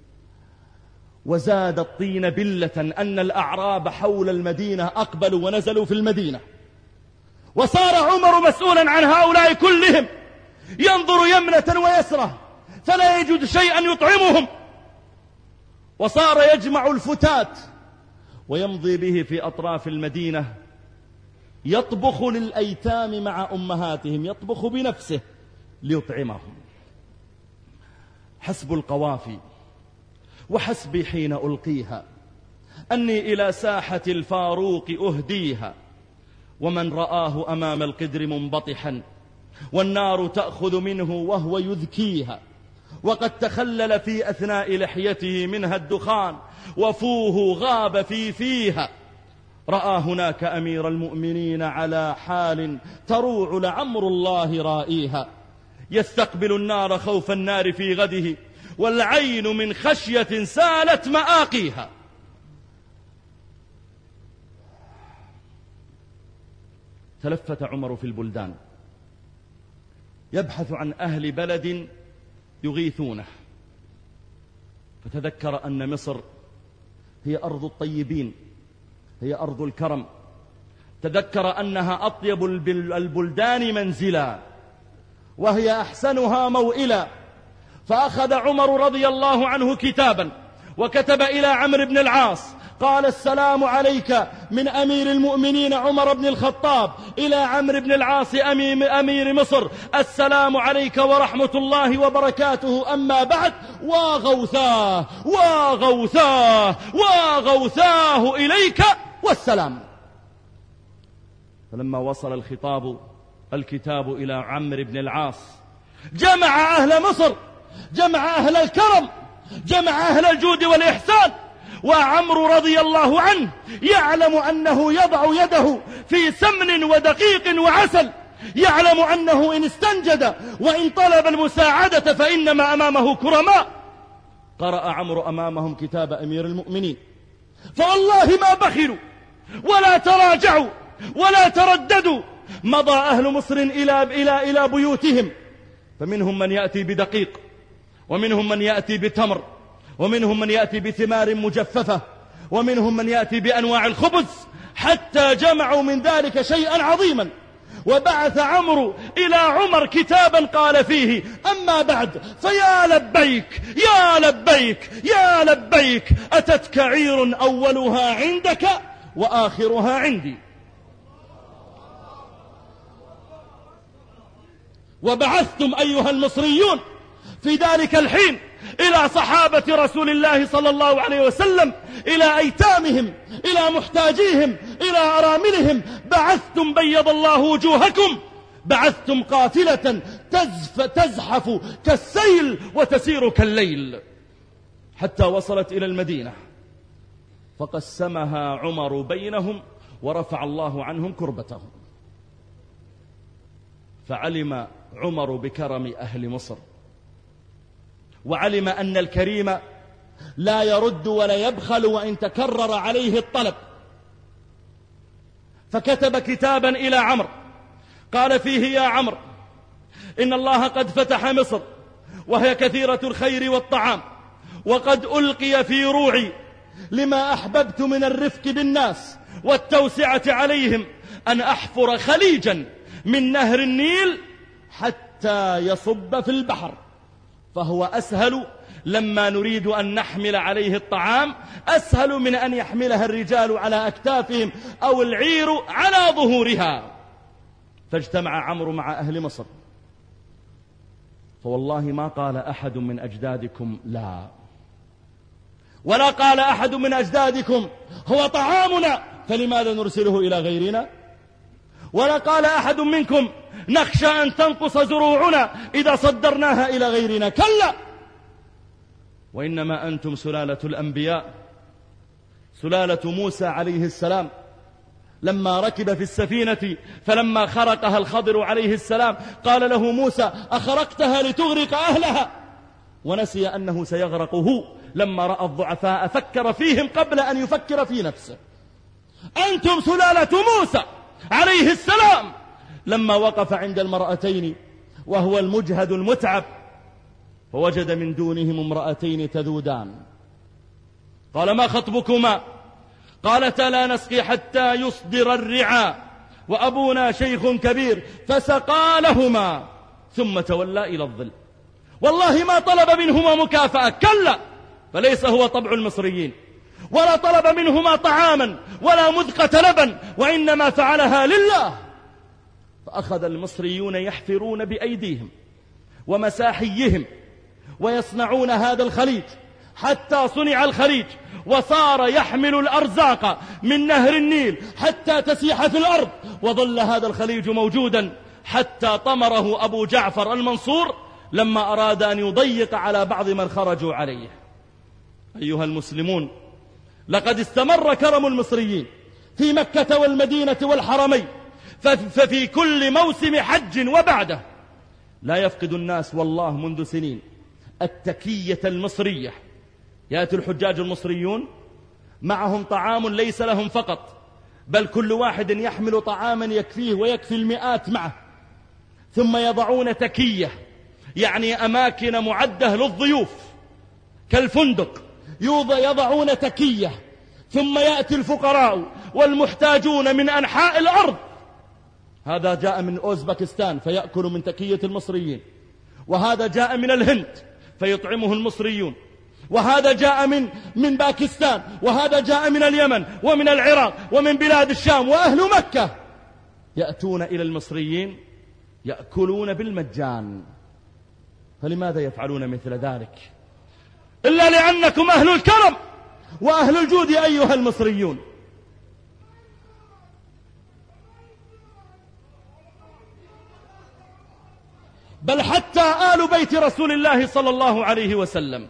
وزاد الطين بلة أن الأعراب حول المدينة أقبلوا ونزلوا في المدينة، وصار عمر مسؤولا عن هؤلاء كلهم، ينظر يمنة ويسرة فلا يجد شيئا يطعمهم، وصار يجمع الفتات ويمضي به في أطراف المدينة، يطبخ للأيتام مع أمهاتهم، يطبخ بنفسه ليطعمهم. حسب القوافي وحسبي حين ألقيها أني إلى ساحة الفاروق أهديها، ومن رآه أمام القدر منبطحا والنار تأخذ منه وهو يذكيها، وقد تخلل في أثناء لحيته منها الدخان وفوه غاب في فيها، رأى هناك أمير المؤمنين على حال تروع لعمر الله رائيها، يستقبل النار خوف النار في غده والعين من خشية سالت مآقيها. تلفت عمر في البلدان يبحث عن أهل بلد يغيثونه، فتذكر أن مصر هي أرض الطيبين، هي أرض الكرم. تذكر أنها أطيب البلدان منزلا وهي أحسنها موئلا. فأخذ عمر رضي الله عنه كتابا وكتب إلى عمرو بن العاص قال: السلام عليك من أمير المؤمنين عمر بن الخطاب إلى عمرو بن العاص أمير مصر، السلام عليك ورحمة الله وبركاته، أما بعد، وغوثاه وغوثاه وغوثاه إليك والسلام. فلما وصل الكتاب إلى عمرو بن العاص جمع أهل مصر، جمع أهل الكرم، جمع أهل الجود والإحسان. وعمرو رضي الله عنه يعلم أنه يضع يده في سمن ودقيق وعسل، يعلم أنه إن استنجد وإن طلب المساعدة فإنما أمامه كرماء. قرأ عمرو أمامهم كتاب أمير المؤمنين، فوالله ما بخلوا ولا تراجعوا ولا ترددوا. مضى أهل مصر إلى بيوتهم، فمنهم من يأتي بدقيق، ومنهم من يأتي بتمر، ومنهم من يأتي بثمار مجففة، ومنهم من يأتي بأنواع الخبز، حتى جمعوا من ذلك شيئا عظيما. وبعث عمرو إلى عمر كتابا قال فيه: أما بعد، فيا لبيك يا لبيك يا لبيك، أتتك عير أولها عندك وآخرها عندي. وبعثتم أيها المصريون في ذلك الحين إلى صحابة رسول الله صلى الله عليه وسلم، إلى أيتامهم، إلى محتاجيهم، إلى أراملهم، بعثتم بيض الله وجوهكم، بعثتم قافلة تزحف كالسيل وتسير كالليل، حتى وصلت إلى المدينة، فقسمها عمر بينهم ورفع الله عنهم كربتهم. فعلم عمر بكرم أهل مصر، وعلم أن الكريم لا يرد ولا يبخل وإن تكرر عليه الطلب، فكتب كتابا إلى عمرو قال فيه: يا عمرو، إن الله قد فتح مصر وهي كثيرة الخير والطعام، وقد ألقي في روعي لما أحببت من الرفق بالناس والتوسعة عليهم أن أحفر خليجا من نهر النيل حتى يصب في البحر، فهو أسهل لما نريد أن نحمل عليه الطعام، أسهل من أن يحملها الرجال على أكتافهم أو العير على ظهورها. فاجتمع عمرو مع أهل مصر، فوالله ما قال أحد من أجدادكم لا، ولا قال أحد من أجدادكم هو طعامنا فلماذا نرسله إلى غيرنا، ولا قال أحد منكم نخشى أن تنقص زروعنا إذا صدرناها إلى غيرنا، كلا، وإنما أنتم سلالة الأنبياء، سلالة موسى عليه السلام لما ركب في السفينة فلما خرقها الخضر عليه السلام قال له موسى: أخرقتها لتغرق أهلها، ونسي أنه سيغرق هو. لما رأى الضعفاء فكر فيهم قبل أن يفكر في نفسه. أنتم سلالة موسى عليه السلام لما وقف عند المرأتين وهو المجهد المتعب، فوجد من دونهم امرأتين تذودان، قال: ما خطبكما؟ قالتا: لا نسقي حتى يصدر الرعاء وأبونا شيخ كبير، فسقى لهما ثم تولى إلى الظل. والله ما طلب منهما مكافأة، كلا، فليس هو طبع المصريين، ولا طلب منهما طعاما ولا مذقة لبن، وإنما فعلها لله. فأخذ المصريون يحفرون بأيديهم ومساحيهم ويصنعون هذا الخليج، حتى صنع الخليج وصار يحمل الأرزاق من نهر النيل حتى تسيح في الأرض، وظل هذا الخليج موجودا حتى طمره أبو جعفر المنصور لما أراد أن يضيق على بعض من خرجوا عليه. أيها المسلمون، لقد استمر كرم المصريين في مكة والمدينة والحرمين، ففي كل موسم حج وبعده لا يفقد الناس والله منذ سنين التكية المصرية. يأتي الحجاج المصريون معهم طعام ليس لهم فقط، بل كل واحد يحمل طعاما يكفيه ويكفي المئات معه، ثم يضعون تكية، يعني أماكن معدة للضيوف كالفندق، يضعون تكية، ثم يأتي الفقراء والمحتاجون من أنحاء الأرض. هذا جاء من أوزبكستان فيأكل من تكية المصريين، وهذا جاء من الهند فيطعمه المصريون، وهذا جاء من باكستان، وهذا جاء من اليمن ومن العراق ومن بلاد الشام، وأهل مكة يأتون إلى المصريين يأكلون بالمجان. فلماذا يفعلون مثل ذلك؟ إلا لأنكم أهل الكرم وأهل الجود أيها المصريون. بل حتى آل بيت رسول الله صلى الله عليه وسلم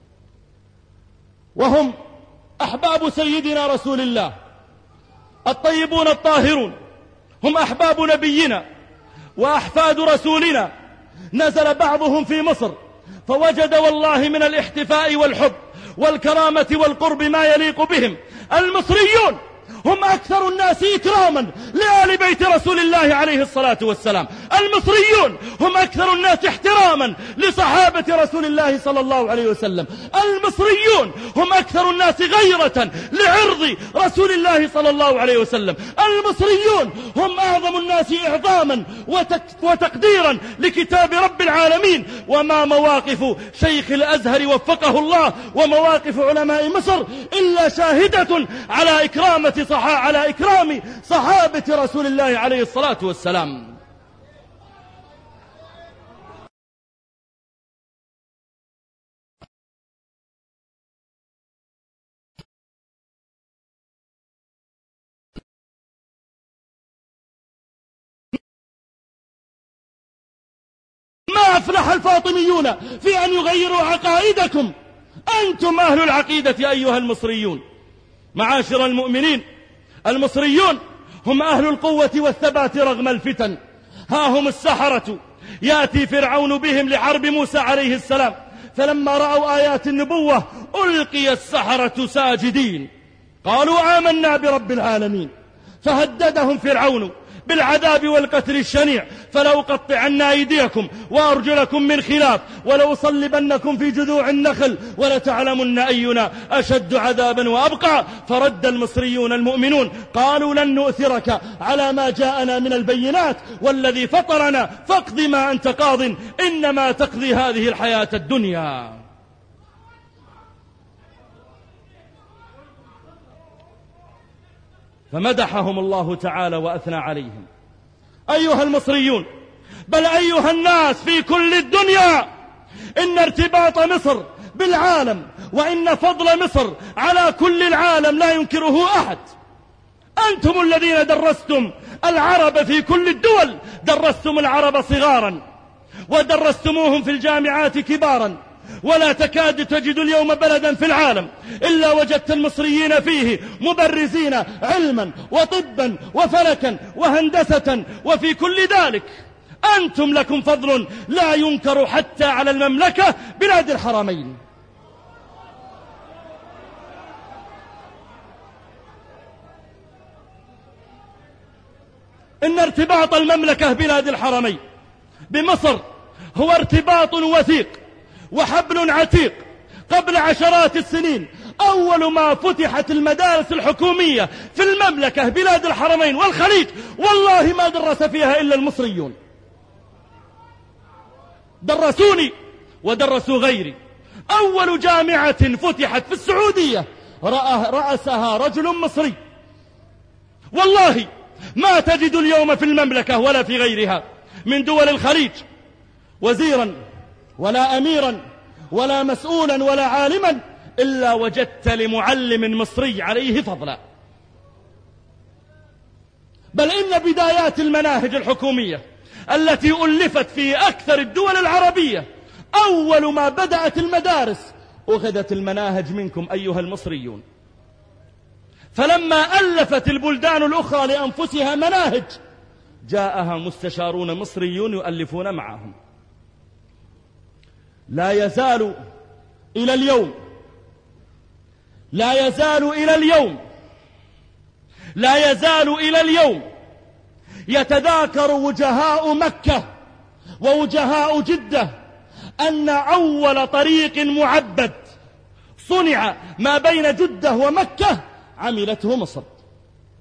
وهم أحباب سيدنا رسول الله الطيبون الطاهرون، هم أحباب نبينا وأحفاد رسولنا، نزل بعضهم في مصر فوجد والله من الاحتفاء والحب والكرامة والقرب ما يليق بهم. المصريون هم أكثر الناس إكراما لآل بيت رسول الله عليه الصلاة والسلام. المصريون هم أكثر الناس احتراما لصحابة رسول الله صلى الله عليه وسلم. المصريون هم أكثر الناس غيرة لعرض رسول الله صلى الله عليه وسلم. المصريون هم أعظم الناس إعظاما وتقديرا لكتاب رب العالمين. وما مواقف شيخ الأزهر وفقه الله ومواقف علماء مصر إلا شاهدة على إكرام صحابة رسول الله عليه الصلاة والسلام. ما أفلح الفاطميون في أن يغيروا عقائدكم. أنتم أهل العقيدة أيها المصريون. معاشر المؤمنين، المصريون هم أهل القوة والثبات رغم الفتن. ها هم السحرة يأتي فرعون بهم لحرب موسى عليه السلام، فلما رأوا آيات النبوة ألقي السحرة ساجدين قالوا آمنا برب العالمين. فهددهم فرعون بالعذاب والقتل الشنيع، فلأقطعن أيديكم وأرجلكم من خلاف ولأصلبنكم في جذوع النخل ولتعلمن أينا أشد عذابا وأبقى. فرد المصريون المؤمنون قالوا لن نؤثرك على ما جاءنا من البينات والذي فطرنا فاقض ما أنت قاض إنما تقضي هذه الحياة الدنيا. فمدحهم الله تعالى وأثنى عليهم. أيها المصريون، بل أيها الناس في كل الدنيا، إن ارتباط مصر بالعالم وإن فضل مصر على كل العالم لا ينكره أحد. أنتم الذين درستم العرب في كل الدول، درستم العرب صغارا ودرستموهم في الجامعات كبارا، ولا تكاد تجد اليوم بلدا في العالم إلا وجدت المصريين فيه مبرزين علما وطبا وفلكا وهندسة وفي كل ذلك. أنتم لكم فضل لا ينكر حتى على المملكة بلاد الحرمين. إن ارتباط المملكة بلاد الحرمين بمصر هو ارتباط وثيق وحبل عتيق. قبل عشرات السنين أول ما فتحت المدارس الحكومية في المملكة بلاد الحرمين والخليج والله ما درس فيها إلا المصريون. درسوني ودرسوا غيري. أول جامعة فتحت في السعودية رأسها رجل مصري. والله ما تجد اليوم في المملكة ولا في غيرها من دول الخليج وزيرا ولا أميرا ولا مسؤولا ولا عالما إلا وجدت لمعلم مصري عليه فضلا. بل إن بدايات المناهج الحكومية التي ألفت في أكثر الدول العربية أول ما بدأت المدارس أخذت المناهج منكم أيها المصريون. فلما ألفت البلدان الأخرى لأنفسها مناهج جاءها مستشارون مصريون يؤلفون معهم. لا يزال إلى اليوم يتذاكر وجهاء مكة ووجهاء جدة أن أول طريق معبد صنع ما بين جدة ومكة عملته مصر.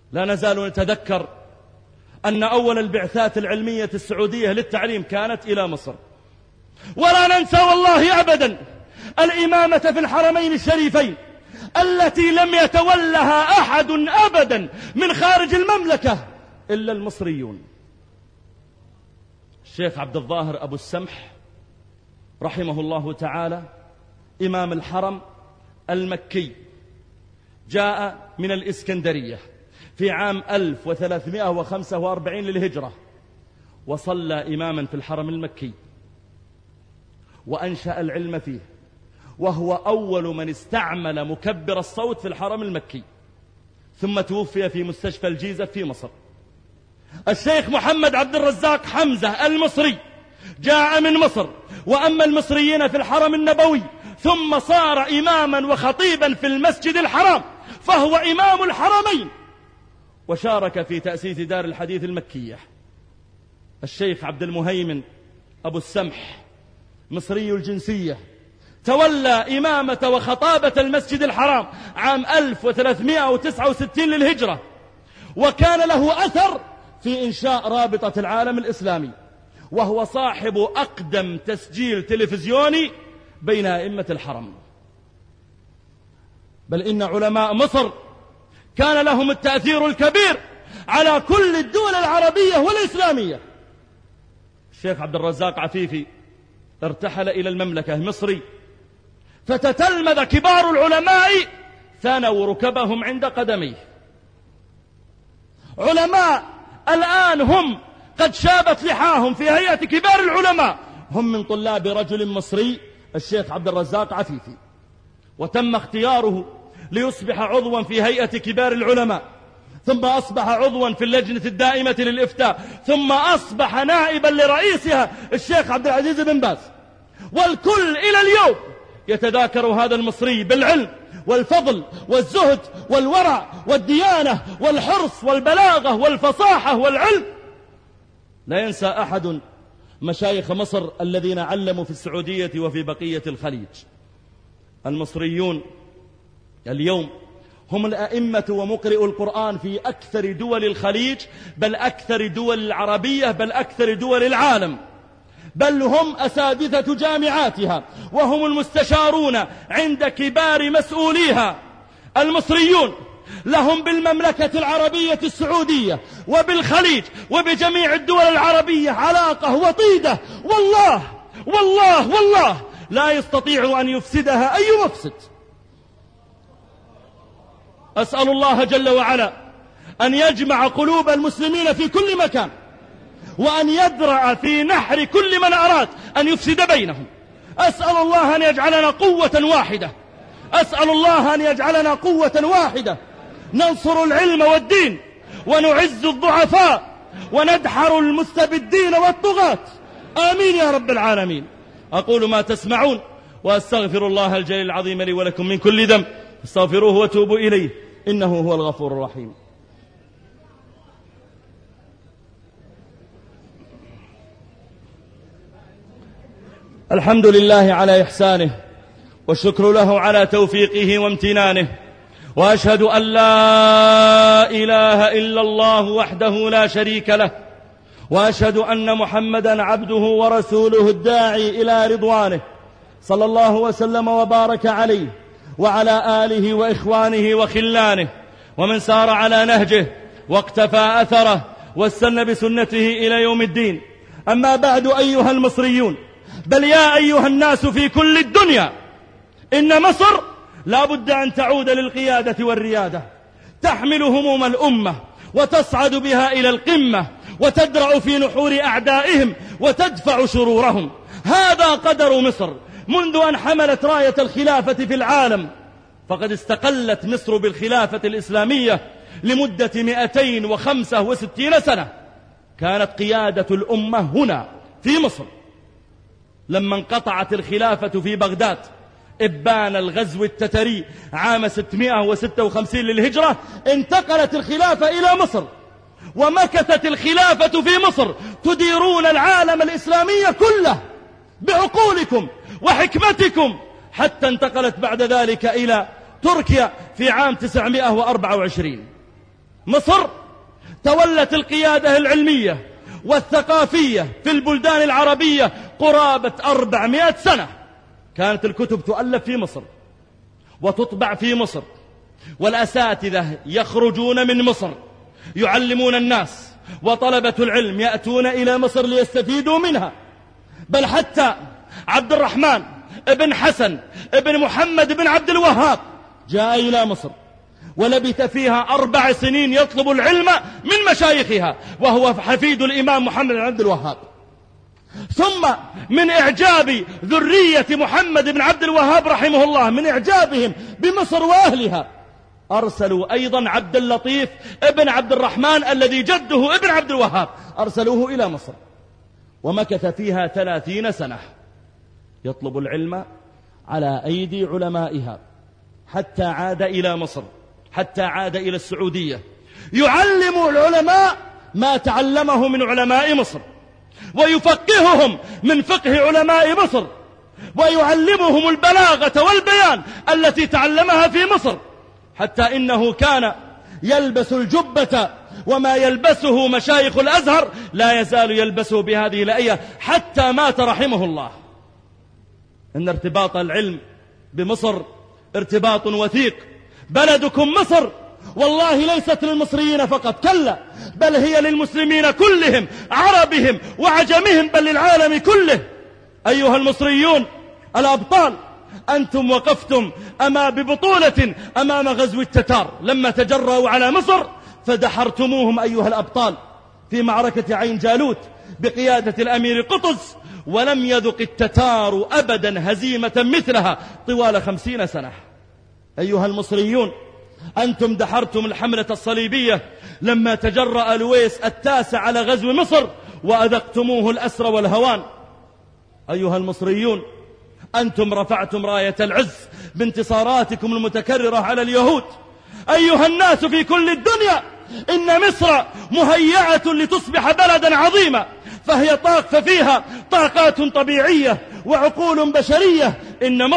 لا نزال نتذكر أن أول البعثات العلمية السعودية للتعليم كانت إلى مصر. ولا ننسى والله أبدا الإمامة في الحرمين الشريفين التي لم يتولها أحد أبدا من خارج المملكة إلا المصريون. الشيخ عبد الظاهر أبو السمح رحمه الله تعالى إمام الحرم المكي جاء من الإسكندرية في عام 1345 للهجرة، وصلى إماما في الحرم المكي وأنشأ العلم فيه، وهو أول من استعمل مكبر الصوت في الحرم المكي، ثم توفي في مستشفى الجيزة في مصر. الشيخ محمد عبد الرزاق حمزة المصري جاء من مصر وأما المصريين في الحرم النبوي، ثم صار إماما وخطيبا في المسجد الحرام، فهو إمام الحرمين، وشارك في تأسيس دار الحديث المكية. الشيخ عبد المهيمن أبو السمح مصري الجنسية تولى إمامة وخطابة المسجد الحرام عام 1369 للهجرة، وكان له أثر في إنشاء رابطة العالم الإسلامي، وهو صاحب أقدم تسجيل تلفزيوني بين أئمة الحرم. بل إن علماء مصر كان لهم التأثير الكبير على كل الدول العربية والإسلامية. الشيخ عبد الرزاق عفيفي ارتحل إلى المملكة مصري، فتتلمذ كبار العلماء ثنوا ركبهم عند قدميه. علماء الآن هم قد شابت لحاهم في هيئة كبار العلماء، هم من طلاب رجل مصري الشيخ عبد الرزاق عفيفي، وتم اختياره ليصبح عضوا في هيئة كبار العلماء، ثم أصبح عضوا في اللجنة الدائمة للإفتاء، ثم أصبح نائبا لرئيسها الشيخ عبد العزيز بن باز. والكل إلى اليوم يتذاكر هذا المصري بالعلم والفضل والزهد والورع والديانة والحرص والبلاغة والفصاحة والعلم. لا ينسى أحد مشايخ مصر الذين علموا في السعودية وفي بقية الخليج. المصريون اليوم هم الأئمة ومقرئ القرآن في أكثر دول الخليج، بل أكثر دول العربية، بل أكثر دول العالم، بل هم أساتذة جامعاتها، وهم المستشارون عند كبار مسؤوليها. المصريون لهم بالمملكة العربية السعودية وبالخليج وبجميع الدول العربية علاقة وطيدة، والله والله والله لا يستطيع أن يفسدها أي مفسد. أسأل الله جل وعلا أن يجمع قلوب المسلمين في كل مكان، وأن يدرأ في نحر كل من أراد أن يفسد بينهم. أسأل الله أن يجعلنا قوة واحدة، أسأل الله أن يجعلنا قوة واحدة ننصر العلم والدين، ونعز الضعفاء، وندحر المستبدين والطغاة. آمين يا رب العالمين. أقول ما تسمعون، وأستغفر الله الجليل العظيم لي ولكم من كل ذنب، استغفروه وتوبوا إليه إنه هو الغفور الرحيم. الحمد لله على إحسانه، والشكر له على توفيقه وامتنانه، وأشهد أن لا إله إلا الله وحده لا شريك له، وأشهد أن محمدا عبده ورسوله الداعي إلى رضوانه، صلى الله وسلم وبارك عليه وعلى آله وإخوانه وخلانه ومن سار على نهجه واقتفى أثره واستنى بسنته إلى يوم الدين. أما بعد أيها المصريون، بل يا أيها الناس في كل الدنيا، إن مصر لا بد أن تعود للقيادة والريادة، تحمل هموم الأمة وتصعد بها إلى القمة، وتدرأ في نحور أعدائهم وتدفع شرورهم. هذا قدر مصر منذ أن حملت راية الخلافة في العالم، فقد استقلت مصر بالخلافة الإسلامية لمدة 265 سنة. كانت قيادة الأمة هنا في مصر. لما انقطعت الخلافة في بغداد إبان الغزو التتري عام 656 للهجرة، انتقلت الخلافة إلى مصر، ومكثت الخلافة في مصر تديرون العالم الإسلامي كله بعقولكم وحكمتكم، حتى انتقلت بعد ذلك إلى تركيا في عام 924. مصر تولت القيادة العلمية والثقافية في البلدان العربية قرابة 400 سنة. كانت الكتب تؤلف في مصر وتطبع في مصر، والأساتذة يخرجون من مصر يعلمون الناس، وطلبة العلم يأتون إلى مصر ليستفيدوا منها. بل حتى عبد الرحمن ابن حسن ابن محمد بن عبد الوهاب جاء إلى مصر ولبث فيها 4 سنين يطلب العلم من مشايخها، وهو حفيد الإمام محمد بن عبد الوهاب. ثم من إعجاب ذرية محمد بن عبد الوهاب رحمه الله، من إعجابهم بمصر وأهلها، أرسلوا أيضا عبد اللطيف ابن عبد الرحمن الذي جده ابن عبد الوهاب، أرسلوه إلى مصر، ومكث فيها 30 سنة يطلب العلم على أيدي علمائها، حتى عاد إلى مصر، حتى عاد إلى السعودية، يعلم العلماء ما تعلمه من علماء مصر، ويفقههم من فقه علماء مصر، ويعلمهم البلاغة والبيان التي تعلمها في مصر، حتى إنه كان يلبس الجبة وما يلبسه مشايخ الأزهر لا يزال يلبسه بهذه الأية حتى مات رحمه الله. إن ارتباط العلم بمصر ارتباط وثيق. بلدكم مصر والله ليست للمصريين فقط، كلا، بل هي للمسلمين كلهم، عربهم وعجمهم، بل للعالم كله. أيها المصريون الأبطال، أنتم وقفتم ببطولة أمام غزو التتار لما تجرأوا على مصر، فدحرتموهم أيها الأبطال في معركة عين جالوت بقيادة الأمير قطز، ولم يذق التتار أبدا هزيمة مثلها طوال 50 سنة. أيها المصريون، أنتم دحرتم الحملة الصليبية لما تجرأ لويس التاسع على غزو مصر، وأذقتموه الأسر والهوان. أيها المصريون، أنتم رفعتم راية العز بانتصاراتكم المتكررة على اليهود. أيها الناس في كل الدنيا، إن مصر مهيئة لتصبح بلدا عظيما، ففيها طاقات طبيعية وعقول بشرية. إن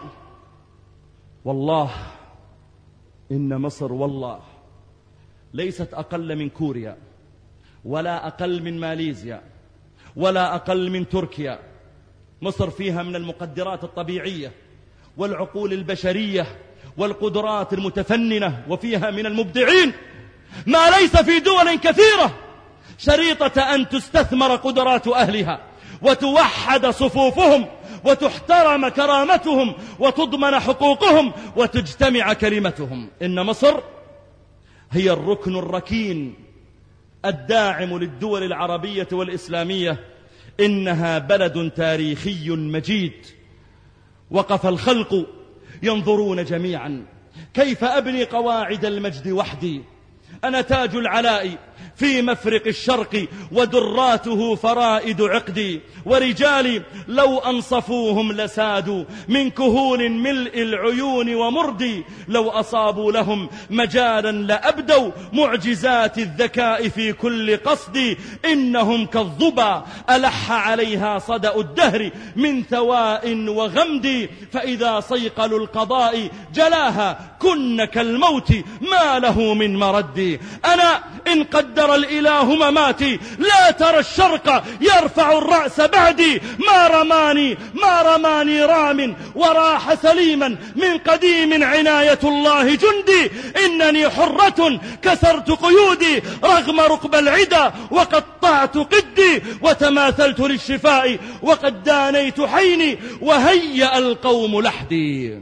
مصر والله ليست أقل من كوريا، ولا أقل من ماليزيا، ولا أقل من تركيا. مصر فيها من المقدرات الطبيعية والعقول البشرية والقدرات المتفننة، وفيها من المبدعين ما ليس في دول كثيرة، شريطة أن تستثمر قدرات أهلها وتوحد صفوفهم وتحترم كرامتهم وتضمن حقوقهم وتجتمع كلمتهم. إن مصر هي الركن الركين الداعم للدول العربية والإسلامية. إنها بلد تاريخي مجيد، وقف الخلق ينظرون جميعا كيف أبني قواعد المجد وحدي. أنا تاج العلاء في مفرق الشرق، ودراته فرائد عقدي، ورجالي لو أنصفوهم لسادوا من كهول ملء العيون ومردي، لو أصابوا لهم مجالا لأبدوا معجزات الذكاء في كل قصد. إنهم كالظبا ألح عليها صدأ الدهر من ثواء وغمد، فإذا صيقلوا القضاء جلاها كن كالموت ما له من مرد. أنا إن قدر الإله مماتي لا ترى الشرق يرفع الرأس بعدي. ما رماني رام وراح سليما من قديم عناية الله جندي. إنني حرة كسرت قيودي رغم رقب العدا، وقطعت قدي وتماثلت للشفاء، وقد دانيت حيني وهيأ القوم لحدي.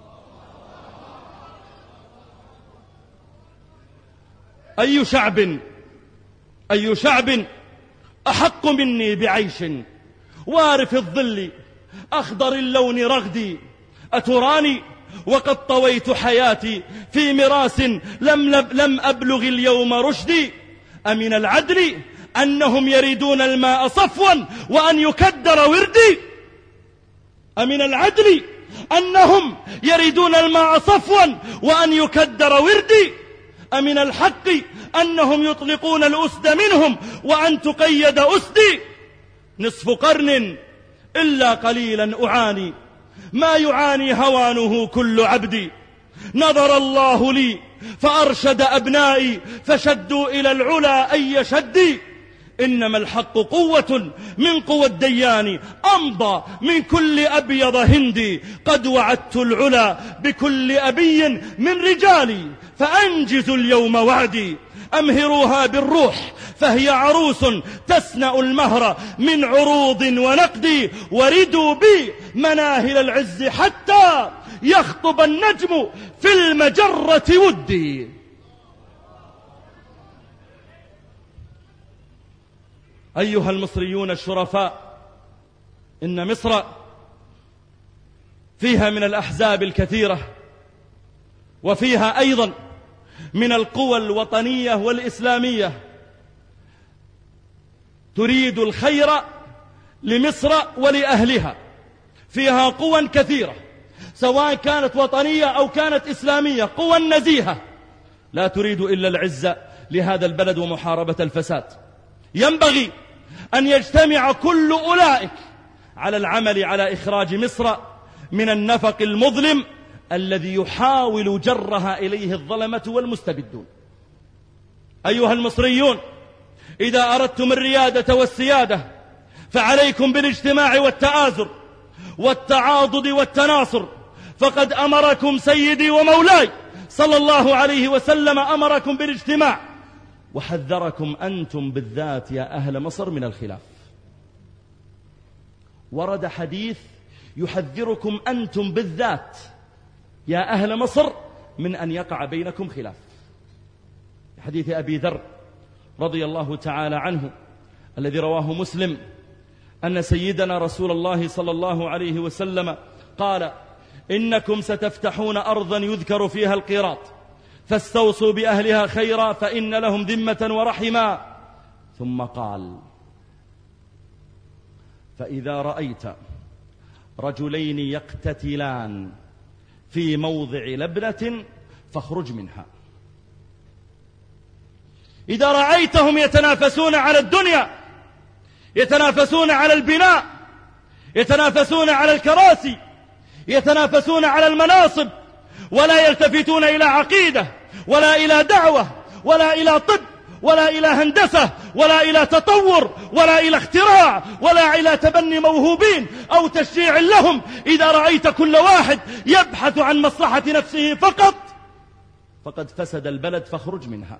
أي شعب أحق مني بعيش وارف الظل أخضر اللون رغدي. أتراني وقد طويت حياتي في مراس لم أبلغ اليوم رشدي. أمن العدل أنهم يريدون الماء صفوا وأن يكدر وردي. أمن العدل أنهم يريدون الماء صفوا وأن يكدر وردي. أمن الحق أنهم يطلقون الأسد منهم وأن تقيد أسدي. نصف قرن إلا قليلا أعاني ما يعاني هوانه كل عبدي. نظر الله لي فأرشد أبنائي فشدوا إلى العلا أي شدي. إنما الحق قوة من قوى الديان أمضى من كل أبيض هندي. قد وعدت العلا بكل أبي من رجالي فأنجزوا اليوم وعدي. أمهروها بالروح فهي عروس تسنأ المهر من عروض ونقد. وردوا بي مناهل العز حتى يخطب النجم في المجرة ودي. أيها المصريون الشرفاء، إن مصر فيها من الأحزاب الكثيرة، وفيها أيضا من القوى الوطنية والإسلامية تريد الخير لمصر ولأهلها. فيها قوى كثيرة سواء كانت وطنية أو كانت إسلامية، قوى نزيهة لا تريد إلا العزة لهذا البلد ومحاربة الفساد. ينبغي أن يجتمع كل أولئك على العمل على إخراج مصر من النفق المظلم الذي يحاول جرها إليه الظلمة والمستبدون. أيها المصريون، إذا أردتم الريادة والسيادة فعليكم بالاجتماع والتآزر والتعاضد والتناصر. فقد أمركم سيدي ومولاي صلى الله عليه وسلم، أمركم بالاجتماع وحذركم أنتم بالذات يا أهل مصر من الخلاف. ورد حديث يحذركم أنتم بالذات يا أهل مصر من أن يقع بينكم خلاف. حديث أبي ذر رضي الله تعالى عنه الذي رواه مسلم أن سيدنا رسول الله صلى الله عليه وسلم قال: إنكم ستفتحون أرضا يذكر فيها القيراط، فاستوصوا بأهلها خيرا فإن لهم ذمة ورحما. ثم قال: فإذا رأيت رجلين يقتتلان في موضع لبنة فاخرج منها. إذا رأيتهم يتنافسون على الدنيا، يتنافسون على البناء، يتنافسون على الكراسي، يتنافسون على المناصب، ولا يلتفتون إلى عقيدة ولا إلى دعوة ولا إلى طب ولا إلى هندسة ولا إلى تطور ولا إلى اختراع ولا إلى تبني موهوبين أو تشجيع لهم، إذا رأيت كل واحد يبحث عن مصلحة نفسه فقط فقد فسد البلد فاخرج منها.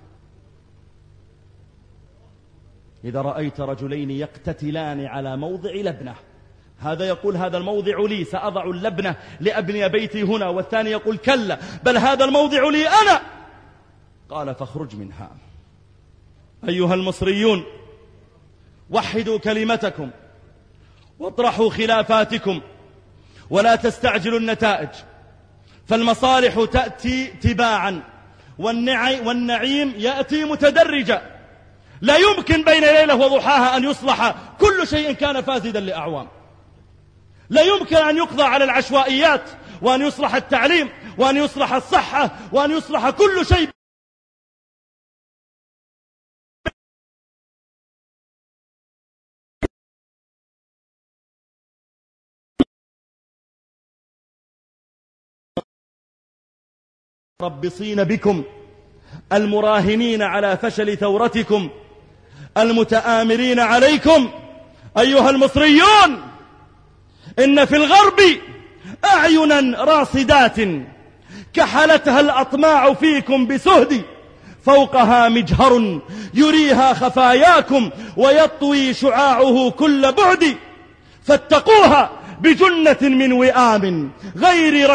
إذا رأيت رجلين يقتتلان على موضع لبنة، هذا يقول هذا الموضع لي سأضع اللبنة لأبني بيتي هنا، والثاني يقول كلا بل هذا الموضع لي أنا، قال فاخرج منها. أيها المصريون، وحدوا كلمتكم واطرحوا خلافاتكم ولا تستعجلوا النتائج، فالمصالح تأتي تباعا والنعيم يأتي متدرجا. لا يمكن بين ليلة وضحاها أن يصلح كل شيء كان فاسدا لأعوام. لا يمكن أن يقضى على العشوائيات وأن يصلح التعليم وأن يصلح الصحة وأن يصلح كل شيء. ربصين بكم المراهنين على فشل ثورتكم المتآمرين عليكم. أيها المصريون، إن في الغرب أعينا راصدات كحلتها الأطماع فيكم بسهد، فوقها مجهر يريها خفاياكم ويطوي شعاعه كل بعد، فاتقوها بجنة من وئام غير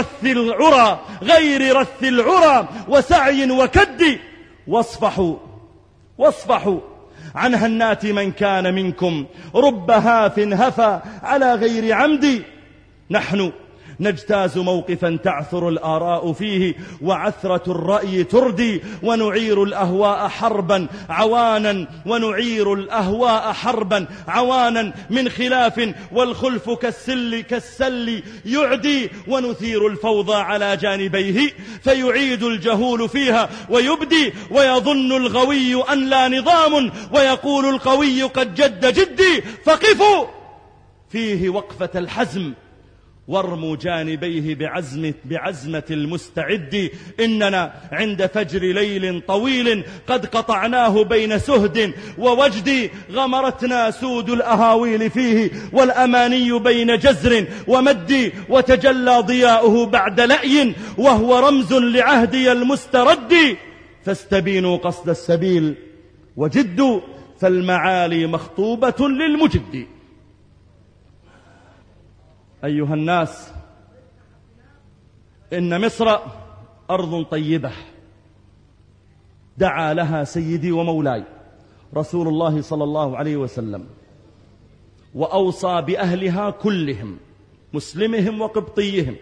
رث العرى وسعي وكد، واصفحوا عن هنات من كان منكم رب هاف هفى على غير عمد. نحن نجتاز موقفا تعثر الآراء فيه وعثرة الرأي تردي، ونعير الأهواء حربا عوانا من خلاف، والخلف كالسل يعدي، ونثير الفوضى على جانبيه فيعيد الجهول فيها ويبدي، ويظن الغوي أن لا نظام ويقول القوي قد جد جدي، فقفوا فيه وقفة الحزم وارموا جانبيه بعزمة المستعد. إننا عند فجر ليل طويل قد قطعناه بين سهد ووجد، غمرتنا سود الأهاويل فيه والأماني بين جزر ومد، وتجلى ضياؤه بعد لأي وهو رمز لعهدي المسترد. فاستبينوا قصد السبيل وجدوا، فالمعالي مخطوبة للمجد. أيها الناس، إن مصر أرض طيبة دعا لها سيدي ومولاي رسول الله صلى الله عليه وسلم، وأوصى بأهلها كلهم مسلمهم وقبطيهم.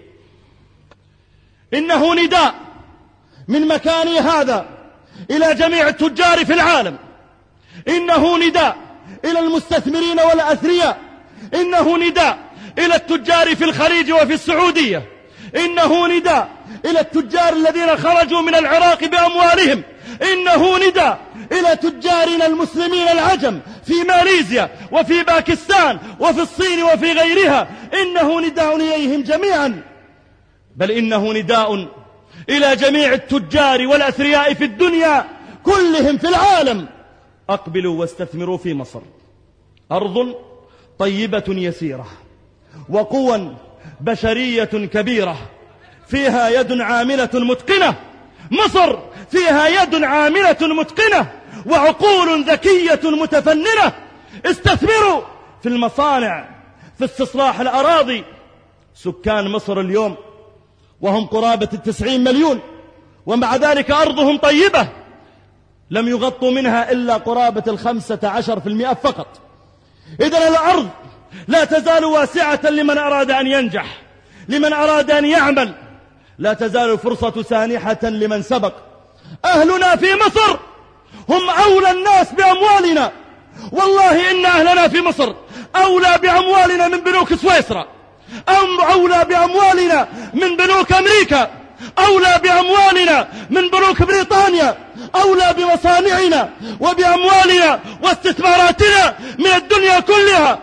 إنه نداء من مكاني هذا إلى جميع التجار في العالم، إنه نداء إلى المستثمرين والأثرياء، إنه نداء إلى التجار في الخليج وفي السعودية، إنه نداء إلى التجار الذين خرجوا من العراق بأموالهم، إنه نداء إلى تجارنا المسلمين العجم في ماليزيا وفي باكستان وفي الصين وفي غيرها، إنه نداء إليهم جميعا، بل إنه نداء إلى جميع التجار والأثرياء في الدنيا كلهم في العالم. أقبلوا واستثمروا في مصر، أرض طيبة يسيرة وقوى بشرية كبيرة، فيها يد عاملة متقنة. مصر فيها يد عاملة متقنة وعقول ذكية متفننة. استثمروا في المصانع، في استصلاح الأراضي. سكان مصر اليوم وهم قرابة 90 مليون، ومع ذلك أرضهم طيبة، لم يغطوا منها إلا قرابة 15% فقط. إذن الأرض لا تزال واسعة لمن أراد أن ينجح، لمن أراد أن يعمل، لا تزال الفرصة سانحة لمن سبق. أهلنا في مصر هم أولى الناس بأموالنا، والله إن أهلنا في مصر أولى بأموالنا من بنوك سويسرا، أولى بأموالنا من بنوك أمريكا، أولى بأموالنا من بنوك بريطانيا، أولى بمصانعنا وبأموالنا واستثماراتنا من الدنيا كلها.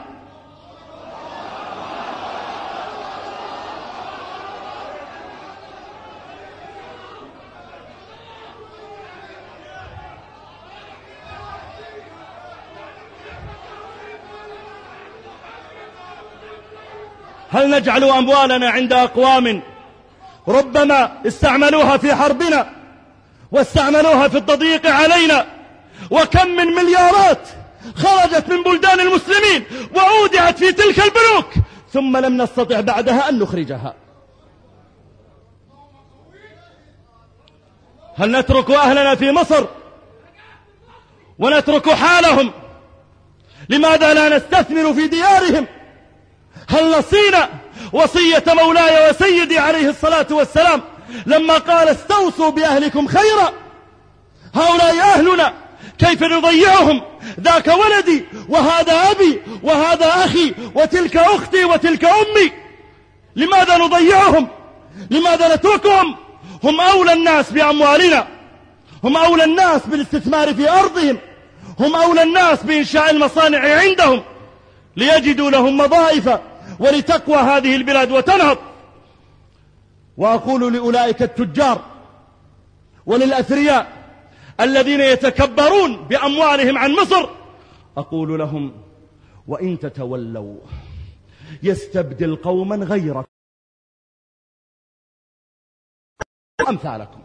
هل نجعل أموالنا عند أقوام ربما استعملوها في حربنا واستعملوها في التضييق علينا؟ وكم من مليارات خرجت من بلدان المسلمين وأودعت في تلك البنوك ثم لم نستطع بعدها أن نخرجها. هل نترك أهلنا في مصر ونترك حالهم؟ لماذا لا نستثمر في ديارهم؟ هل نسينا وصية مولاي وسيدي عليه الصلاة والسلام لما قال استوصوا بأهلكم خيرا؟ هؤلاء أهلنا كيف نضيعهم؟ ذاك ولدي وهذا أبي وهذا أخي وتلك أختي وتلك أمي، لماذا نضيعهم؟ لماذا نتركهم؟ هم أولى الناس بأموالنا، هم أولى الناس بالاستثمار في أرضهم، هم أولى الناس بإنشاء المصانع عندهم ليجدوا لهم وظائف ولتقوى هذه البلاد وتنهض. وأقول لأولئك التجار وللأثرياء الذين يتكبرون بأموالهم عن مصر، أقول لهم وإن تتولوا يستبدل قوما غيركم أمثالكم.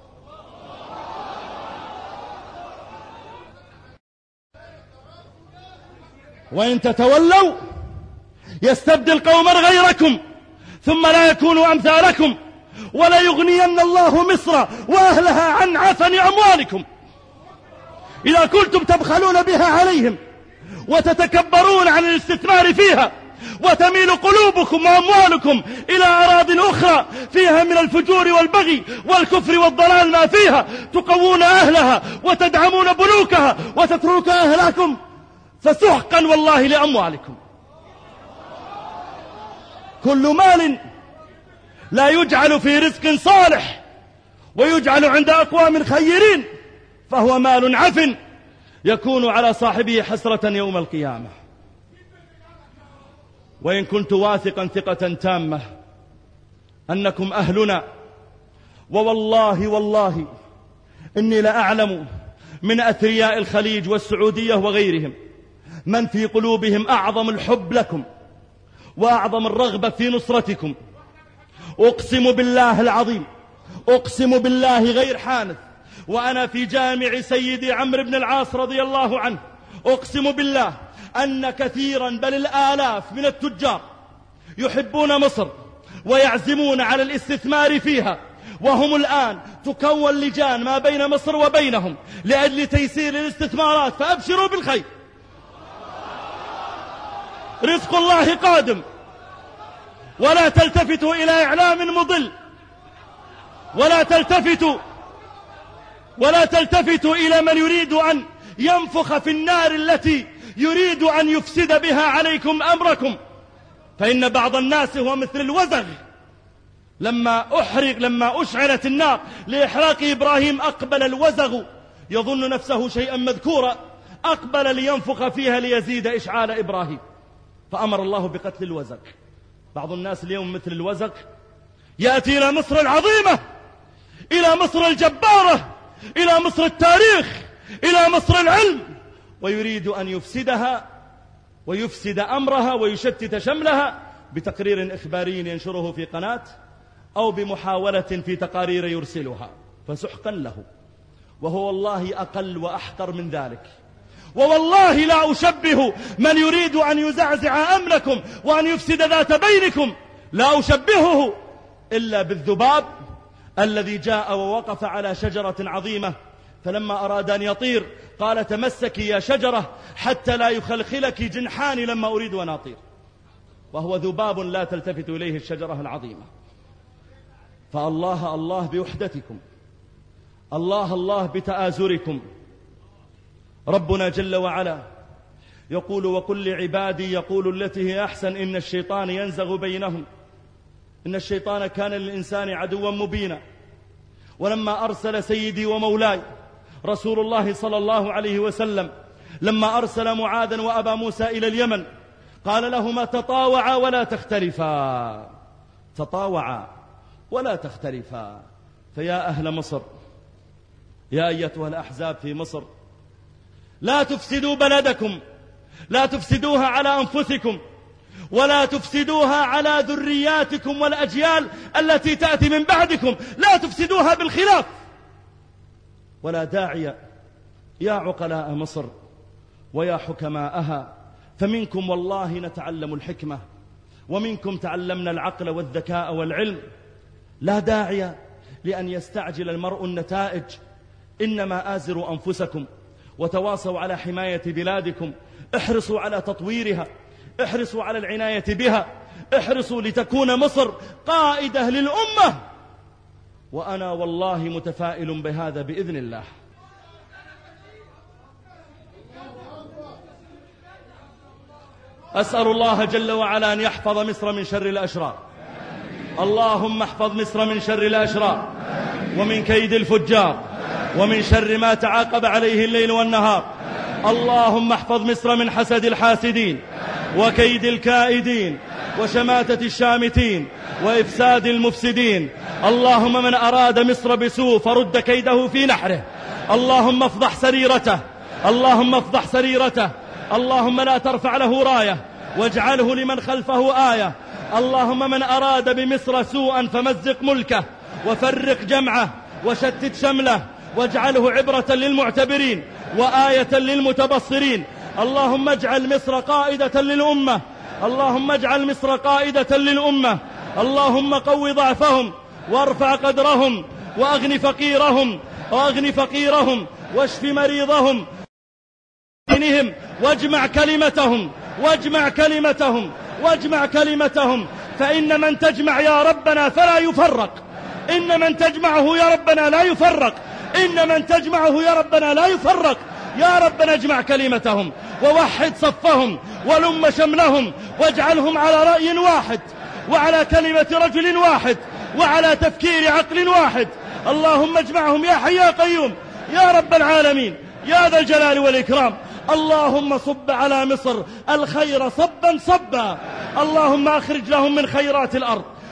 وإن تتولوا يستبدل قوما غيركم ثم لا يكونوا أمثالكم، ولا يغنين الله مصر وأهلها عن عفن أموالكم. إذا كنتم تبخلون بها عليهم وتتكبرون عن الاستثمار فيها، وتميل قلوبكم وأموالكم إلى أراضٍ أخرى فيها من الفجور والبغي والكفر والضلال ما فيها، تقوون أهلها وتدعمون بنوكها وتترك أهلكم، فسحقا والله لأموالكم. كل مال لا يجعل في رزق صالح ويجعل عند أقوام خيرين فهو مال عفن يكون على صاحبه حسرة يوم القيامة. وإن كنت واثقا ثقة تامة أنكم أهلنا، ووالله والله إني لأعلم من أثرياء الخليج والسعودية وغيرهم من في قلوبهم أعظم الحب لكم وأعظم الرغبة في نصرتكم. أقسم بالله العظيم، أقسم بالله غير حانث، وأنا في جامع سيدي عمرو بن العاص رضي الله عنه، أقسم بالله أن كثيرا بل الآلاف من التجار يحبون مصر ويعزمون على الاستثمار فيها، وهم الآن تكون لجان ما بين مصر وبينهم لأجل تيسير الاستثمارات، فأبشروا بالخير، رزق الله قادم. ولا تلتفتوا إلى إعلام مضل، ولا تلتفتوا إلى من يريد أن ينفخ في النار التي يريد أن يفسد بها عليكم أمركم، فإن بعض الناس هو مثل الوزغ لما أشعلت النار لإحراق إبراهيم أقبل الوزغ يظن نفسه شيئا مذكورا، أقبل لينفخ فيها ليزيد إشعال إبراهيم، فأمر الله بقتل الوزغ. بعض الناس اليوم مثل الوزغ يأتي إلى مصر العظيمة، إلى مصر الجبارة، إلى مصر التاريخ، إلى مصر العلم، ويريد أن يفسدها ويفسد أمرها ويشتت شملها بتقرير إخباري ينشره في قناة أو بمحاولة في تقارير يرسلها، فسحقا له. وهو والله أقل وأحقر من ذلك، ووالله لا أشبه من يريد أن يزعزع أمنكم وأن يفسد ذات بينكم، لا أشبهه إلا بالذباب الذي جاء ووقف على شجرة عظيمة، فلما أراد أن يطير قال تمسكي يا شجرة حتى لا يخلخلك جنحاني لما أريد أن أطير، وهو ذباب لا تلتفت إليه الشجرة العظيمة. فالله الله بوحدتكم، الله الله بتآزركم. ربنا جل وعلا يقول وقل لعبادي يقول التي هي أحسن إن الشيطان ينزغ بينهم، إن الشيطان كان للإنسان عدوا مبينا. ولما أرسل سيدي ومولاي رسول الله صلى الله عليه وسلم، لما أرسل معاذا وأبا موسى إلى اليمن، قال لهما تطاوعا ولا تختلفا، تطاوعا ولا تختلفا. فيا أهل مصر، يا أيتها الأحزاب في مصر، لا تفسدوا بلدكم، لا تفسدوها على أنفسكم، ولا تفسدوها على ذرياتكم والأجيال التي تأتي من بعدكم، لا تفسدوها بالخلاف. ولا داعي يا عقلاء مصر ويا حكماءها، فمنكم والله نتعلم الحكمة، ومنكم تعلمنا العقل والذكاء والعلم. لا داعي لأن يستعجل المرء النتائج، إنما آزروا أنفسكم وتواصوا على حماية بلادكم، احرصوا على تطويرها، احرصوا على العناية بها، احرصوا لتكون مصر قائدة للأمة، وأنا والله متفائل بهذا بإذن الله. أسأل الله جل وعلا أن يحفظ مصر من شر الأشرار. اللهم احفظ مصر من شر الأشرار ومن كيد الفجار ومن شر ما تعاقب عليه الليل والنهار. اللهم احفظ مصر من حسد الحاسدين وكيد الكائدين وشماتة الشامتين وإفساد المفسدين. اللهم من أراد مصر بسوء فرد كيده في نحره. اللهم افضح سريرته، اللهم افضح سريرته. اللهم لا ترفع له راية واجعله لمن خلفه آية. اللهم من أراد بمصر سوءا فمزق ملكه وفرق جمعه وشتت شمله، واجعله عبرة للمعتبرين وآية للمتبصرين. اللهم اجعل مصر قائدة للأمة، اللهم اجعل مصر قائدة للأمة. اللهم قو ضعفهم وارفع قدرهم وأغن فقيرهم واشف مريضهم واجمع كلمتهم فإن من تجمع يا ربنا فلا يفرق، إن من تجمعه يا ربنا لا يفرق، إن من تجمعه يا ربنا لا يفرق. يا ربنا اجمع كلمتهم ووحد صفهم ولم شملهم، واجعلهم على رأي واحد وعلى كلمة رجل واحد وعلى تفكير عقل واحد. اللهم اجمعهم يا حي يا قيوم يا رب العالمين يا ذا الجلال والإكرام. اللهم صب على مصر الخير صبا صبا. اللهم أخرج لهم من خيرات الأرض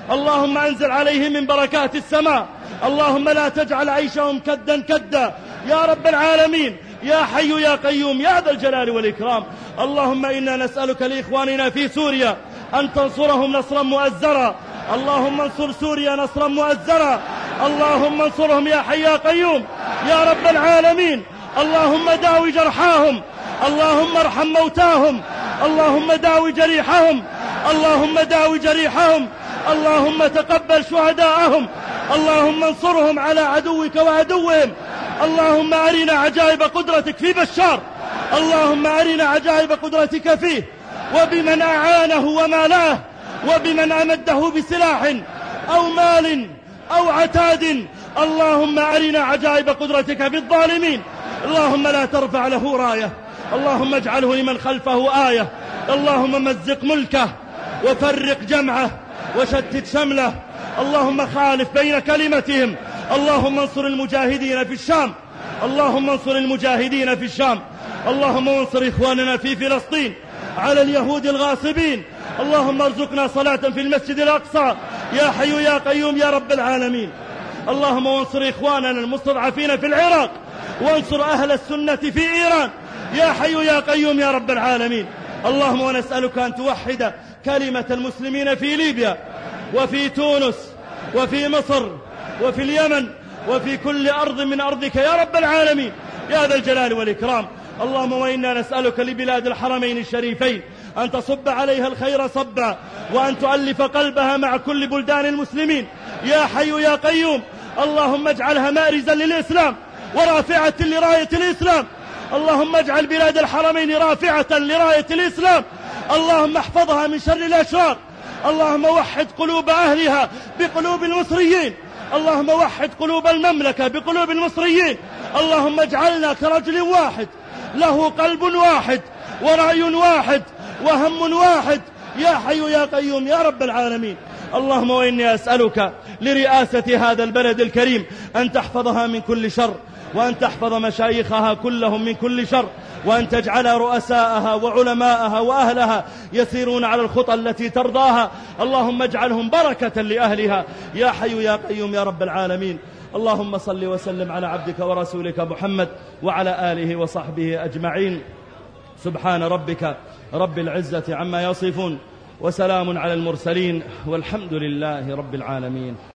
اللهم أنزل عليهم من بركات السماء. اللهم لا تجعل عيشهم كدا كدا يا رب العالمين، يا حي يا قيوم يا ذا الجلال والإكرام. اللهم إنا نسألك لإخواننا في سوريا أن تنصرهم نصرا مؤزرا. اللهم انصر سوريا نصرا مؤزرا. اللهم انصرهم يا حي يا قيوم يا رب العالمين. اللهم داوي جرحاهم، اللهم ارحم موتاهم، اللهم داوي جريحهم، اللهم داوي جريحهم، اللهم تقبل شهداءهم. اللهم انصرهم على عدوك وعدوهم. اللهم أرنا عجائب قدرتك في بشار، اللهم أرنا عجائب قدرتك فيه وبمن أعانه ومالاه وبمن أمده بسلاح أو مال أو عتاد. اللهم أرنا عجائب قدرتك في الظالمين. اللهم لا ترفع له راية، اللهم اجعله لمن خلفه آية. اللهم مزق ملكه وفرق جمعه وشتت شمله. اللهم خالف بين كلمتهم. اللهم انصر المجاهدين في الشام، اللهم انصر المجاهدين في الشام. اللهم انصر إخواننا في فلسطين على اليهود الغاصبين. اللهم ارزقنا صلاة في المسجد الأقصى يا حي يا قيوم يا رب العالمين. اللهم انصر إخواننا المستضعفين في العراق، وانصر أهل السنة في إيران يا حي يا قيوم يا رب العالمين. اللهم ونسألك أن توحد كلمة المسلمين في ليبيا وفي تونس وفي مصر وفي اليمن وفي كل أرض من أرضك يا رب العالمين يا ذا الجلال والإكرام. اللهم وإنا نسألك لبلاد الحرمين الشريفين أن تصب عليها الخير صبا، وأن تؤلف قلبها مع كل بلدان المسلمين يا حي يا قيوم. اللهم اجعلها مارزا للإسلام ورافعة لراية الإسلام. اللهم اجعل بلاد الحرمين رافعة لراية الإسلام. اللهم احفظها من شر الأشرار. اللهم وحد قلوب أهلها بقلوب المصريين. اللهم وحد قلوب المملكة بقلوب المصريين. اللهم اجعلنا كرجل واحد له قلب واحد ورأي واحد وهم واحد يا حي يا قيوم يا رب العالمين. اللهم وإني أسألك لرئاسة هذا البلد الكريم أن تحفظها من كل شر، وأن تحفظ مشايخها كلهم من كل شر، وأن تجعل رؤساءها وعلماءها وأهلها يسيرون على الخطى التي ترضاها. اللهم اجعلهم بركة لأهلها يا حي يا قيوم يا رب العالمين. اللهم صل وسلم على عبدك ورسولك محمد وعلى آله وصحبه أجمعين. سبحان ربك رب العزة عما يصفون، وسلام على المرسلين، والحمد لله رب العالمين.